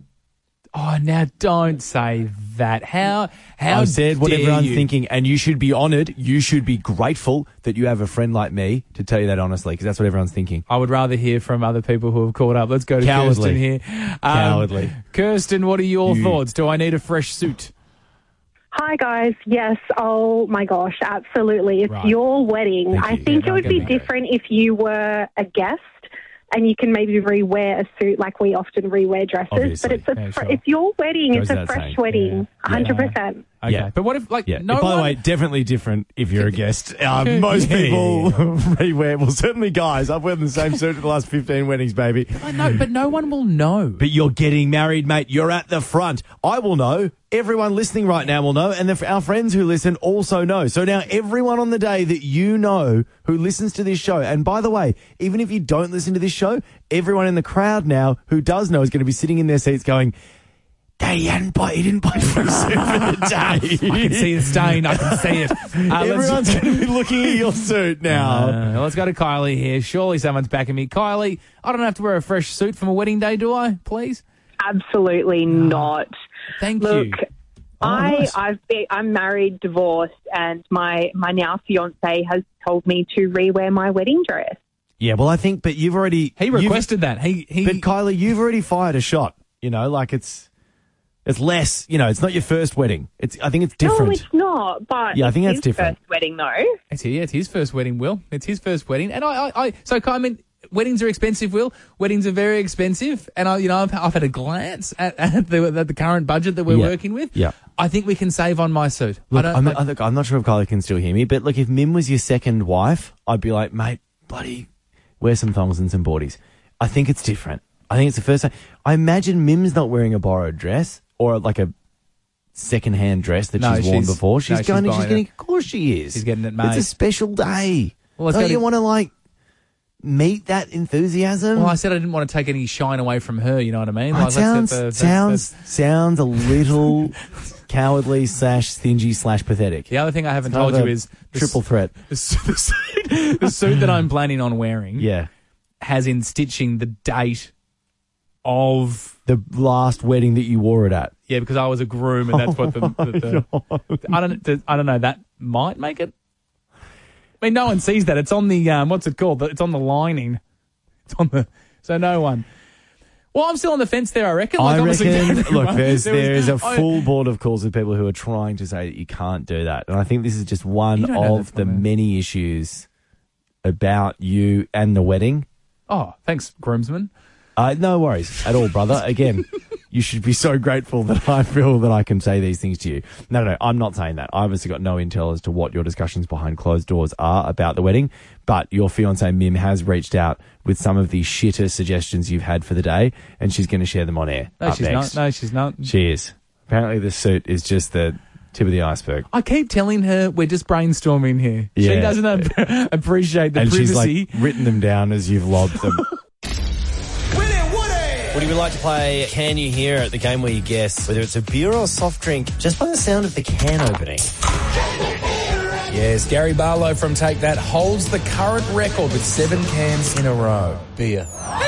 Oh, now don't say that. How I've said what dare everyone's you? thinking, and you should be honoured. You should be grateful that you have a friend like me to tell you that honestly, because that's what everyone's thinking. I would rather hear from other people who have caught up. Let's go to Cowardly. Kirsten here. Cowardly. Kirsten, what are your thoughts? Do I need a fresh suit? Hi, guys. Yes. Oh, my gosh. Absolutely. It's your wedding. Thank I you. think Yeah, it would be don't get me different if you were a guest and you can maybe re-wear a suit like we often re-wear dresses. Obviously. But it's Yeah, sure. it's your wedding. Goes it's a without fresh saying. wedding. Yeah. 100%. Okay. Yeah. But what if, like, Yeah. no By the one... way, definitely different if you're a guest. Most people re-wear, well, certainly guys. I've worn the same suit for the last 15 weddings, baby. I know, but no one will know. But you're getting married, mate. You're at the front. I will know. Everyone listening right now will know. And our friends who listen also know. So now everyone on the day that you know who listens to this show, and by the way, even if you don't listen to this show, everyone in the crowd now who does know is going to be sitting in their seats going, he didn't buy for a suit for the day. I can see the stain. I can see it. Everyone's going to be looking at your suit now. Let's go to Kylie here. Surely someone's backing me. Kylie, I don't have to wear a fresh suit for my wedding day, do I? Please? Absolutely not. Thank Look, you. I'm married, divorced, and my now fiance has told me to re-wear my wedding dress. Yeah, well, I think, but you've already... He requested that. But Kylie, you've already fired a shot. You know, like it's less, it's not your first wedding. I think it's different. No, it's not, but Yeah, I think it's that's his different. first wedding, though. It's his first wedding, Will. It's his first wedding. And I mean, weddings are expensive, Will. Weddings are very expensive. And I've had a glance at the current budget that we're working with. Yeah. I think we can save on my suit. Look, I'm not sure if Kylie can still hear me, but look, if Mim was your second wife, I'd be like, mate, bloody wear some thongs and some boardies. I think it's different. I think it's the first time. I imagine Mim's not wearing a borrowed dress or like a second-hand dress that she's worn before. She's getting, of course she is. She's getting it made. It's a special day. Well, Don't you want to, meet that enthusiasm? Well, I said I didn't want to take any shine away from her, you know what I mean? It sounds a little cowardly / stingy / pathetic. The other thing I haven't told you is... triple threat. The suit that I'm planning on wearing has in stitching the date of... the last wedding that you wore it at. Yeah, because I was a groom, and that's what I don't know. That might make it. I mean, no one sees that. It's on the what's it called? It's on the lining. It's on the so no one. Well, I'm still on the fence there. I reckon. I obviously reckon. everyone- Look, there is a I- full board of calls with people who are trying to say that you can't do that, and I think this is just one You don't know of the many issues about you and the wedding. Oh, thanks, groomsman. No worries at all, brother. Again, you should be so grateful that I feel that I can say these things to you. No, I'm not saying that. I obviously got no intel as to what your discussions behind closed doors are about the wedding, but your fiancée Mim has reached out with some of the shitter suggestions you've had for the day, and she's going to share them on air. No, up she's next. not. No, she's not. She is. Apparently the suit is just the tip of the iceberg. I keep telling her we're just brainstorming here. Yeah. She doesn't appreciate the And privacy. she's like written them down as you've lobbed them. Woody would like to play Can You Hear It, the game where you guess whether it's a beer or a soft drink just by the sound of the can opening. Yes, Gary Barlow from Take That holds the current record with 7 cans in a row. Beer.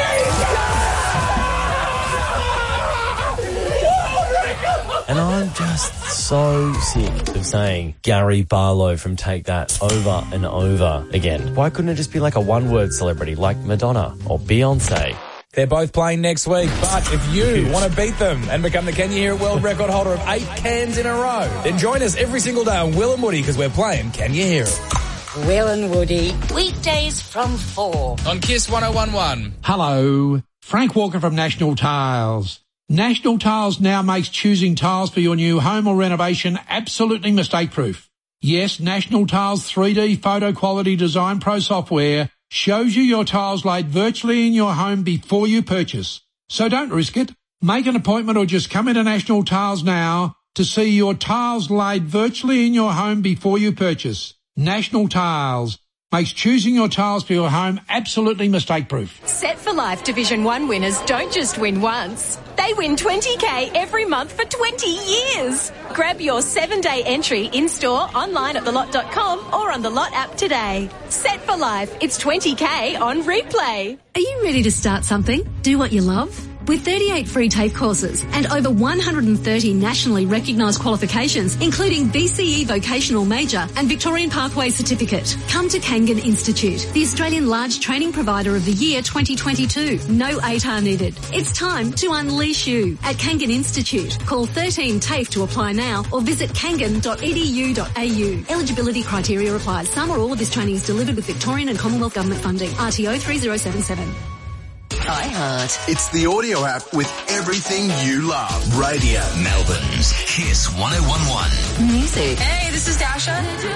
And I'm just so sick of saying Gary Barlow from Take That over and over again. Why couldn't it just be like a one-word celebrity like Madonna or Beyonce? They're both playing next week, but if you want to beat them and become the Can You Hear It world record holder of 8 cans in a row, then join us every single day on Will and Woody because we're playing Can You Hear It? Will and Woody. Weekdays from 4. On Kiss 1011. Hello, Frank Walker from National Tiles. National Tiles now makes choosing tiles for your new home or renovation absolutely mistake-proof. Yes, National Tiles 3D photo quality design pro software shows you your tiles laid virtually in your home before you purchase. So don't risk it. Make an appointment or just come into National Tiles now to see your tiles laid virtually in your home before you purchase. National Tiles makes choosing your tiles for your home absolutely mistake-proof. Set for Life Division 1 winners don't just win once. They win $20,000 every month for 20 years. Grab your 7-day entry in-store, online at thelot.com or on the Lot app today. Set for Life. It's $20,000 on replay. Are you ready to start something? Do what you love? With 38 free TAFE courses and over 130 nationally recognised qualifications, including BCE Vocational Major and Victorian Pathway Certificate, come to Kangan Institute, the Australian Large Training Provider of the Year 2022. No ATAR needed. It's time to unleash you at Kangan Institute. Call 13 TAFE to apply now or visit kangan.edu.au. Eligibility criteria applies. Some or all of this training is delivered with Victorian and Commonwealth Government funding. RTO 3077. iHeart. It's the audio app with everything you love. Radio Melbourne's Kiss 1011. Music. Hey, this is Dasha.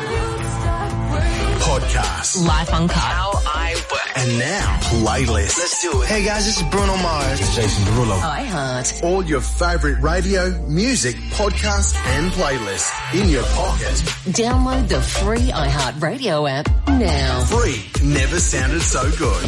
Podcast. Life on How I Work. And now, playlist. Let's do it. Hey guys, this is Bruno Mars. This is Jason Derulo. iHeart. All your favourite radio, music, podcasts and playlists in your pocket. Download the free iHeart Radio app now. Free. Never sounded so good.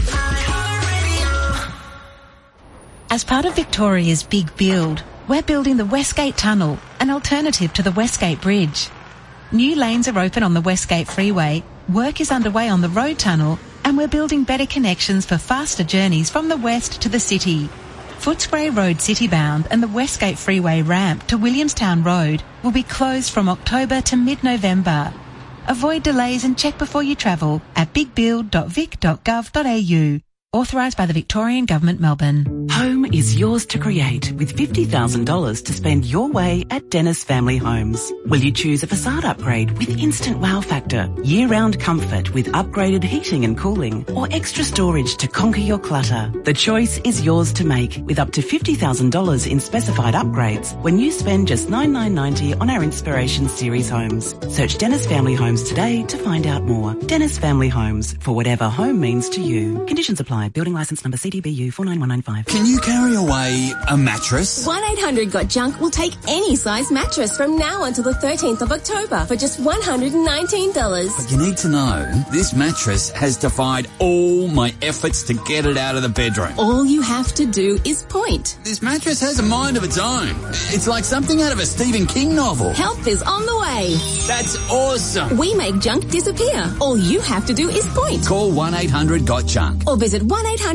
As part of Victoria's Big Build, we're building the Westgate Tunnel, an alternative to the Westgate Bridge. New lanes are open on the Westgate Freeway, work is underway on the road tunnel, and we're building better connections for faster journeys from the west to the city. Footscray Road Citybound and the Westgate Freeway ramp to Williamstown Road will be closed from October to mid-November. Avoid delays and check before you travel at bigbuild.vic.gov.au. Authorised by the Victorian Government, Melbourne. Home is yours to create with $50,000 to spend your way at Dennis Family Homes. Will you choose a facade upgrade with instant wow factor, year-round comfort with upgraded heating and cooling, or extra storage to conquer your clutter? The choice is yours to make with up to $50,000 in specified upgrades when you spend just $9,990 on our Inspiration Series homes. Search Dennis Family Homes today to find out more. Dennis Family Homes, for whatever home means to you. Conditions apply. Building licence number CDBU 49195. Can you carry away a mattress? 1-800-GOT-JUNK will take any size mattress from now until the 13th of October for just $119. But you need to know, this mattress has defied all my efforts to get it out of the bedroom. All you have to do is point. This mattress has a mind of its own. It's like something out of a Stephen King novel. Help is on the way. That's awesome. We make junk disappear. All you have to do is point. Call 1-800-GOT-JUNK. Or visit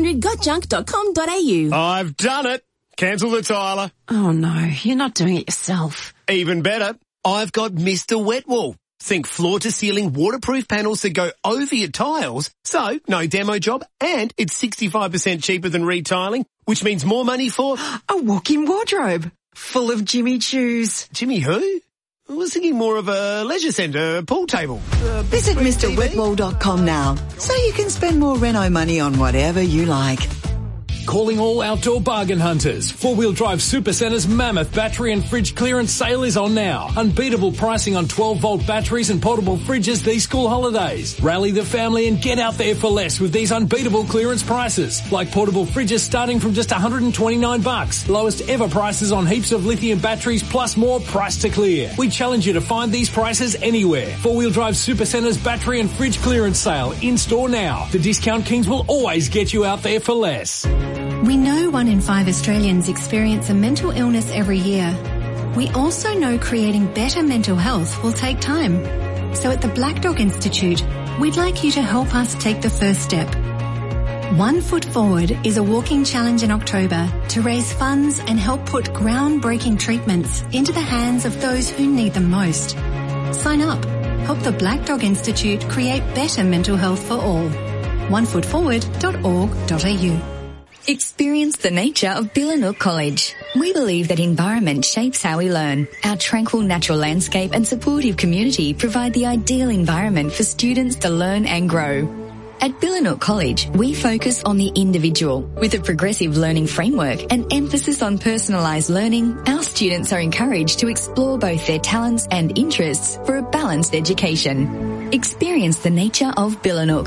1-800-GOTJUNK.com.au. I've done it. Cancel the tiler. Oh no, you're not doing it yourself. Even better, I've got Mr. Wetwall. Think floor-to-ceiling waterproof panels that go over your tiles, so no demo job, and it's 65% cheaper than retiling, which means more money for... A walk-in wardrobe full of Jimmy Choos. Jimmy who? I was thinking more of a leisure centre, pool table. Visit MrWetwall.com now so you can spend more reno money on whatever you like. Calling all outdoor bargain hunters. 4-wheel drive Supercenter's mammoth battery and fridge clearance sale is on now. Unbeatable pricing on 12-volt batteries and portable fridges these school holidays. Rally the family and get out there for less with these unbeatable clearance prices. Like portable fridges starting from just $129. Lowest ever prices on heaps of lithium batteries plus more price to clear. We challenge you to find these prices anywhere. 4-wheel drive Supercenter's battery and fridge clearance sale in store now. The Discount Kings will always get you out there for less. We know 1 in 5 Australians experience a mental illness every year. We also know creating better mental health will take time. So at the Black Dog Institute, we'd like you to help us take the first step. 1 Foot Forward is a walking challenge in October to raise funds and help put groundbreaking treatments into the hands of those who need them most. Sign up. Help the Black Dog Institute create better mental health for all. onefootforward.org.au. Experience the nature of Billanook College. We believe that environment shapes how we learn. Our tranquil natural landscape and supportive community provide the ideal environment for students to learn and grow. At Billanook College, we focus on the individual. With a progressive learning framework and emphasis on personalised learning, our students are encouraged to explore both their talents and interests for a balanced education. Experience the nature of Billanook.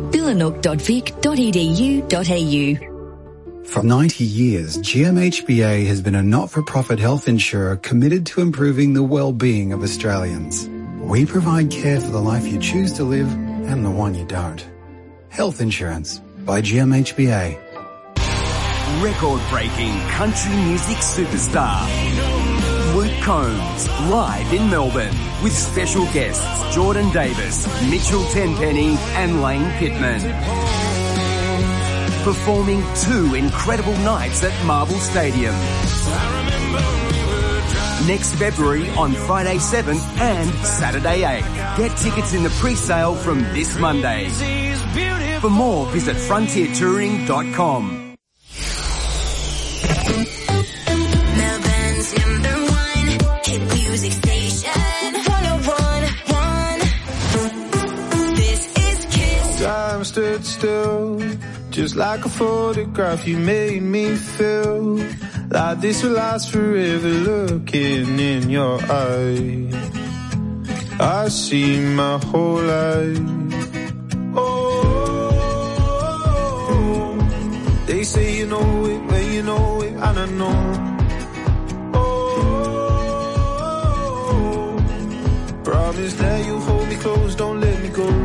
billanook.vic.edu.au. For 90 years, GMHBA has been a not-for-profit health insurer committed to improving the well-being of Australians. We provide care for the life you choose to live and the one you don't. Health Insurance by GMHBA. Record-breaking country music superstar Luke Combs, live in Melbourne, with special guests Jordan Davis, Mitchell Tenpenny and Lane Pittman. Performing 2 incredible nights at Marvel Stadium. Next February on Friday 7th and Saturday 8th. Get tickets in the pre-sale from this Monday. For more, visit frontiertouring.com. Melbourne's #1 hit music station. 101.1. This is Kiss. Time stood still, just like a photograph. You made me feel like this will last forever. Looking in your eyes, I see my whole life. Oh, they say you know it, but you know it, and I know. Oh, promise that you'll hold me close, don't let me go.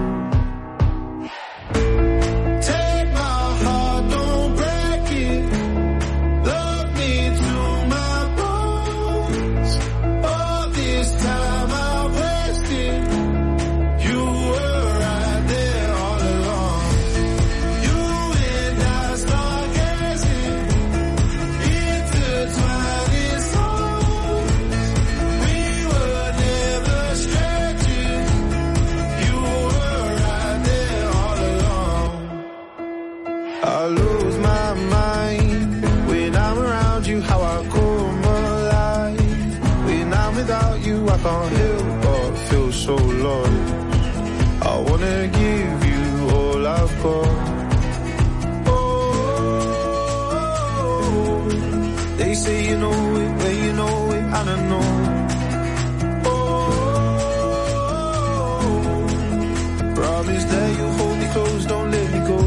I lose my mind when I'm around you, how I come alive. When I'm without you, I can't help but feel so lost. I wanna give you all I've got. Oh, they say you know it, but you know it, and I know. Oh, promise that you'll hold me close, don't let me go.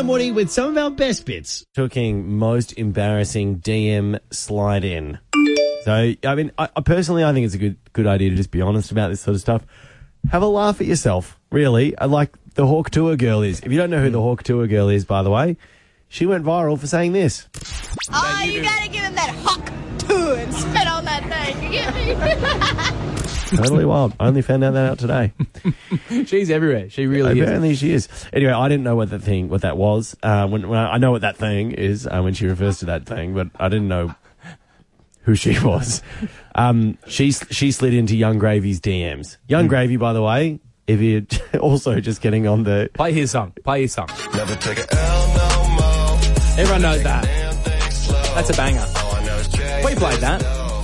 Woody with some of our best bits. Talking most embarrassing DM slide in. So, I mean, I personally, I think it's a good idea to just be honest about this sort of stuff. Have a laugh at yourself, really. Like the Hawk Tour girl is. If you don't know who the Hawk Tour girl is, by the way, she went viral for saying this. Oh, you gotta give him that hawk too and spit on that thing. You get me? Totally wild. I only found that out today. She's everywhere. She really is. Apparently she is. Anyway, I didn't know what that was. When I know what that thing is when she refers to that thing, but I didn't know who she was. She slid into Young Gravy's DMs. Young Gravy, by the way, if you're also just getting on the... Play his song. Never take a L no more. Everyone knows that. That's a banger. We played that.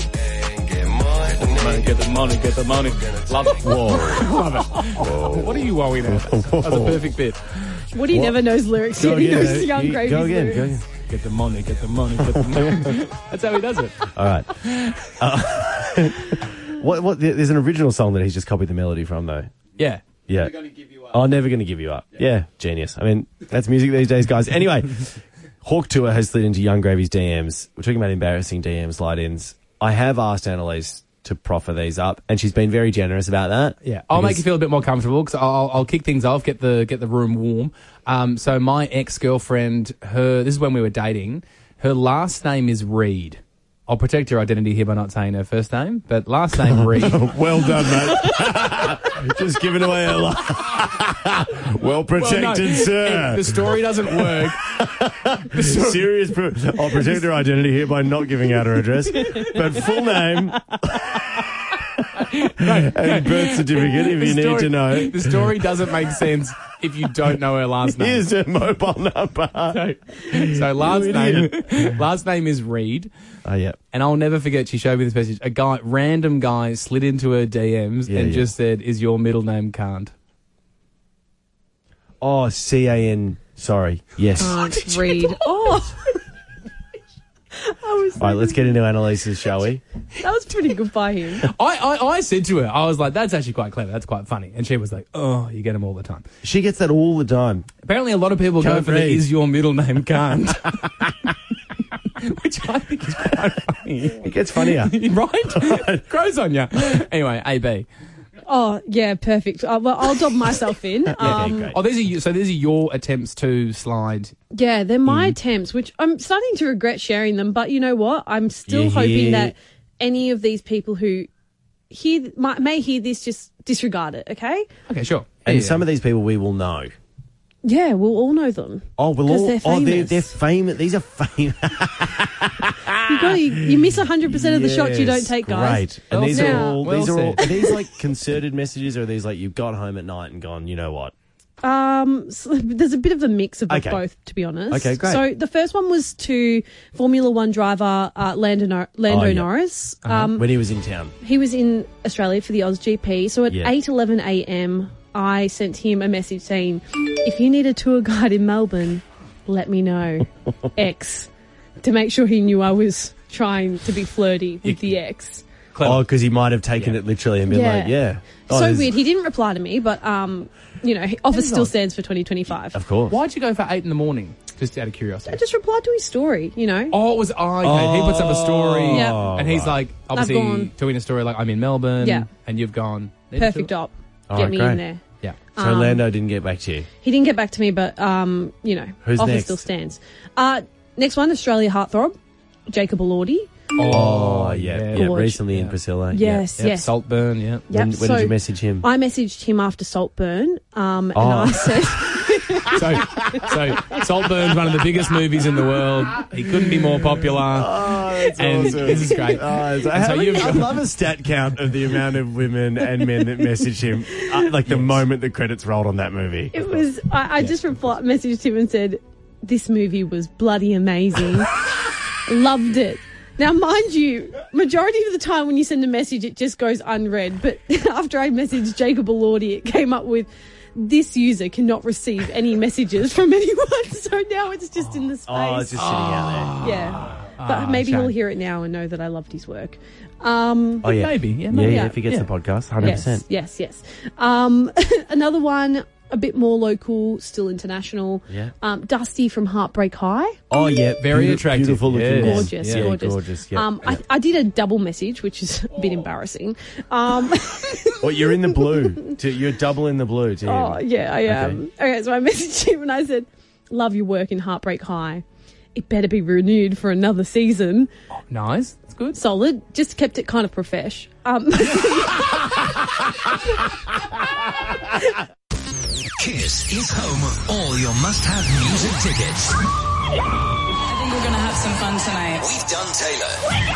Get the money. Love it. Whoa. Love it. Whoa. What are you woeing at? That's a perfect bit. Woody never knows lyrics. Go He again. knows Young Gravy's Go again. lyrics. Get the money. That's how he does it. All right. What? There's an original song that he's just copied the melody from, though. Yeah. Yeah. Never Gonna Give You Up. Oh, Never Gonna Give You Up. Yeah, genius. I mean, that's music these days, guys. Anyway, Hawk Tour has slid into Young Gravy's DMs. We're talking about embarrassing DM slide-ins. I have asked Annalise to proffer these up, and she's been very generous about that. Yeah, I'll make you feel a bit more comfortable because I'll kick things off, get the room warm. So my ex-girlfriend, this is when we were dating. Her last name is Reed. I'll protect her identity here by not saying her first name, but last name Reed. Well done, mate. Just giving away a lot. Well protected, sir. The story doesn't work. Serious. I'll protect her identity here by not giving out her address, but full name and birth certificate if you need to know. The story doesn't make sense if you don't know her last name. Here's her mobile number. So last name is Reed. Oh, yeah. And I'll never forget, she showed me this message. Random guy slid into her DMs and just said, "Is your middle name Kant?" Oh, C-A-N. Sorry. Yes. Can't read. Oh. All right, let's get into Annalise's, shall we? That was pretty good by him. I said to her, I was like, that's actually quite clever. That's quite funny. And she was like, oh, you get them all the time. She gets that all the time. Apparently a lot of people go for the "is your middle name Kant?" Which I think is quite funny. It gets funnier. Right? Grows on you. Anyway, AB. Oh, yeah, perfect. Well, I'll dob myself in. Great. Oh, these are your attempts to slide. Yeah, they're my attempts, which I'm starting to regret sharing them. But you know what? I'm still hoping that any of these people who may hear this just disregard it, okay? Okay, sure. And some of these people we will know. Yeah, we'll all know them. Oh, we'll all. They're famous. They're famous. These are famous. You miss 100% of the shots you don't take, guys. Great. And these are all. Well Are these like concerted messages, or are these like you've got home at night and gone? You know what? So there's a bit of a mix of both, to be honest. Okay, great. So the first one was to Formula One driver Lando Norris. When he was in town. He was in Australia for the AusGP. So at 8:11 a.m. I sent him a message saying, "If you need a tour guide in Melbourne, let me know." X, to make sure he knew I was trying to be flirty with the X. Clever. Oh, because he might have taken it literally and been like, Oh, so weird. He didn't reply to me, but offer still stands for 2025. Of course. Why'd you go for 8 a.m? Just out of curiosity. I just replied to his story, Oh, it was okay. He puts up a story, and he's like, obviously gone. doing a story like, "I'm in Melbourne," Yeah. and you've gone perfect op. Get me in there. Yeah. So Lando didn't get back to you. He didn't get back to me, but Who's offer next? still stands. Next one, Australia heartthrob, Jacob Elordi. Oh, yeah. Gorge. Recently in Priscilla. Yes, Yep. yes. Saltburn, yeah. When did you message him? I messaged him after Saltburn, and I said... So Saltburn's one of the biggest movies in the world. He couldn't be more popular. Oh, that's and awesome. This is great. I love a stat count of the amount of women and men that messaged him, the moment the credits rolled on that movie. It was... I just messaged him and said, "This movie was bloody amazing. Loved it." Now, mind you, majority of the time when you send a message, it just goes unread. But after I messaged Jacob Elordi, it came up with, "This user cannot receive any messages from anyone." So now it's just in the space. Oh, it's just sitting out there. Yeah. But maybe he'll hear it now and know that I loved his work. Maybe. Yeah, if he gets the podcast, 100%. Yes. Another one, a bit more local, still international. Yeah. Dusty from Heartbreak High. Oh, yeah. Very attractive. Beautiful looking. Yes. Gorgeous, Yeah, gorgeous. gorgeous, yeah. I did a double message, which is a bit embarrassing. Well, you're in the blue. You're double in the blue to him. Oh, yeah, I am. Okay, so I messaged him and I said, love your work in Heartbreak High. It better be renewed for another season. Oh, nice. That's good. Solid. Just kept it kind of profesh. Kiss is home of all your must-have music tickets. I think we're going to have some fun tonight. We've done Taylor.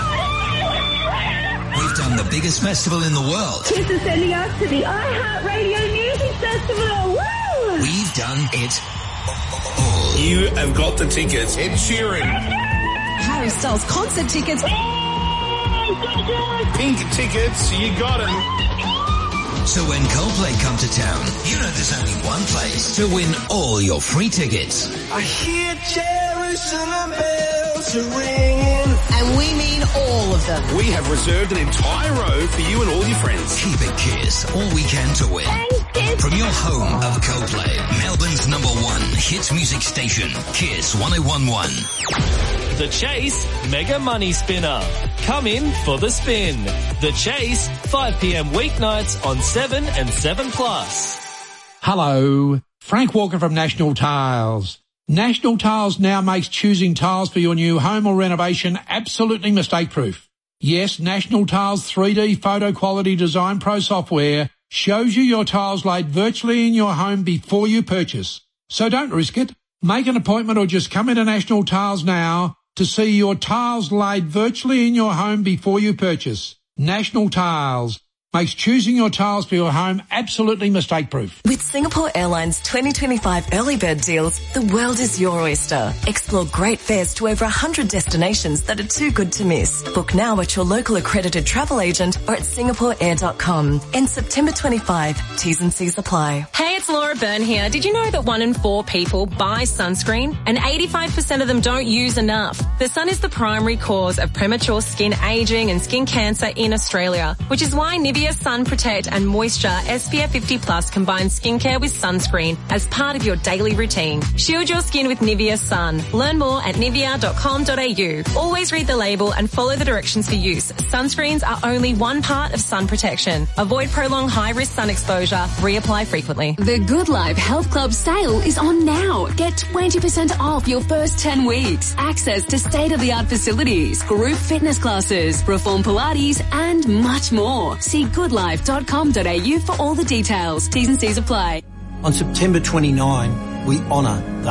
We've done the biggest festival in the world. Kiss is sending us to the iHeartRadio Music Festival. Woo! We've done it all. You have got the tickets. Ed Sheeran. Harry Styles concert tickets. Pink tickets. You got them. So when Coldplay come to town, you know there's only one place to win all your free tickets. I hear Jerusalem bells are ringing. And we mean all of them. We have reserved an entire row for you and all your friends. Keep it Kiss all weekend to win. From your home of Coldplay, Melbourne's #1 hits music station, Kiss 1011. The Chase Mega Money Spinner. Come in for the spin. The Chase, 5 p.m. weeknights on 7 and 7+. Hello, Frank Walker from National Tiles. National Tiles now makes choosing tiles for your new home or renovation absolutely mistake-proof. Yes, National Tiles 3D Photo Quality Design Pro software shows you your tiles laid virtually in your home before you purchase. So don't risk it. Make an appointment or just come into National Tiles now to see your tiles laid virtually in your home before you purchase. National Tiles makes choosing your tiles for your home absolutely mistake-proof. With Singapore Airlines 2025 early bird deals, the world is your oyster. Explore great fares to over 100 destinations that are too good to miss. Book now at your local accredited travel agent or at singaporeair.com. End September 25. T's and C's apply. Hey, it's Laura Byrne here. Did you know that 1 in 4 people buy sunscreen and 85% of them don't use enough? The sun is the primary cause of premature skin aging and skin cancer in Australia, which is why Nivea Sun Protect and Moisture SPF 50+ combines skincare with sunscreen as part of your daily routine. Shield your skin with Nivea Sun. Learn more at nivea.com.au. Always read the label and follow the directions for use. Sunscreens are only one part of sun protection. Avoid prolonged high-risk sun exposure. Reapply frequently. The Good Life Health Club sale is on now. Get 20% off your first 10 weeks. Access to state-of-the-art facilities, group fitness classes, Reform Pilates, and much more. See goodlife.com.au for all the details. T's and C's apply. On September 29, we honour the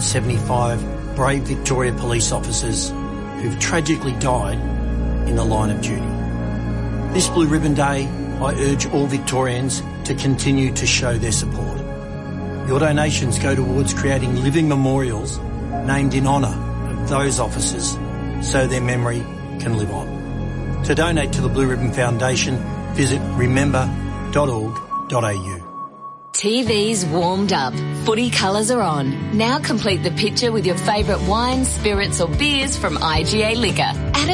175 brave Victoria police officers who've tragically died in the line of duty. This Blue Ribbon Day, I urge all Victorians to continue to show their support. Your donations go towards creating living memorials named in honour of those officers so their memory can live on. To donate to the Blue Ribbon Foundation, visit remember.org.au. TV's warmed up. Footy colours are on. Now complete the picture with your favourite wines, spirits or beers from IGA Liquor. Add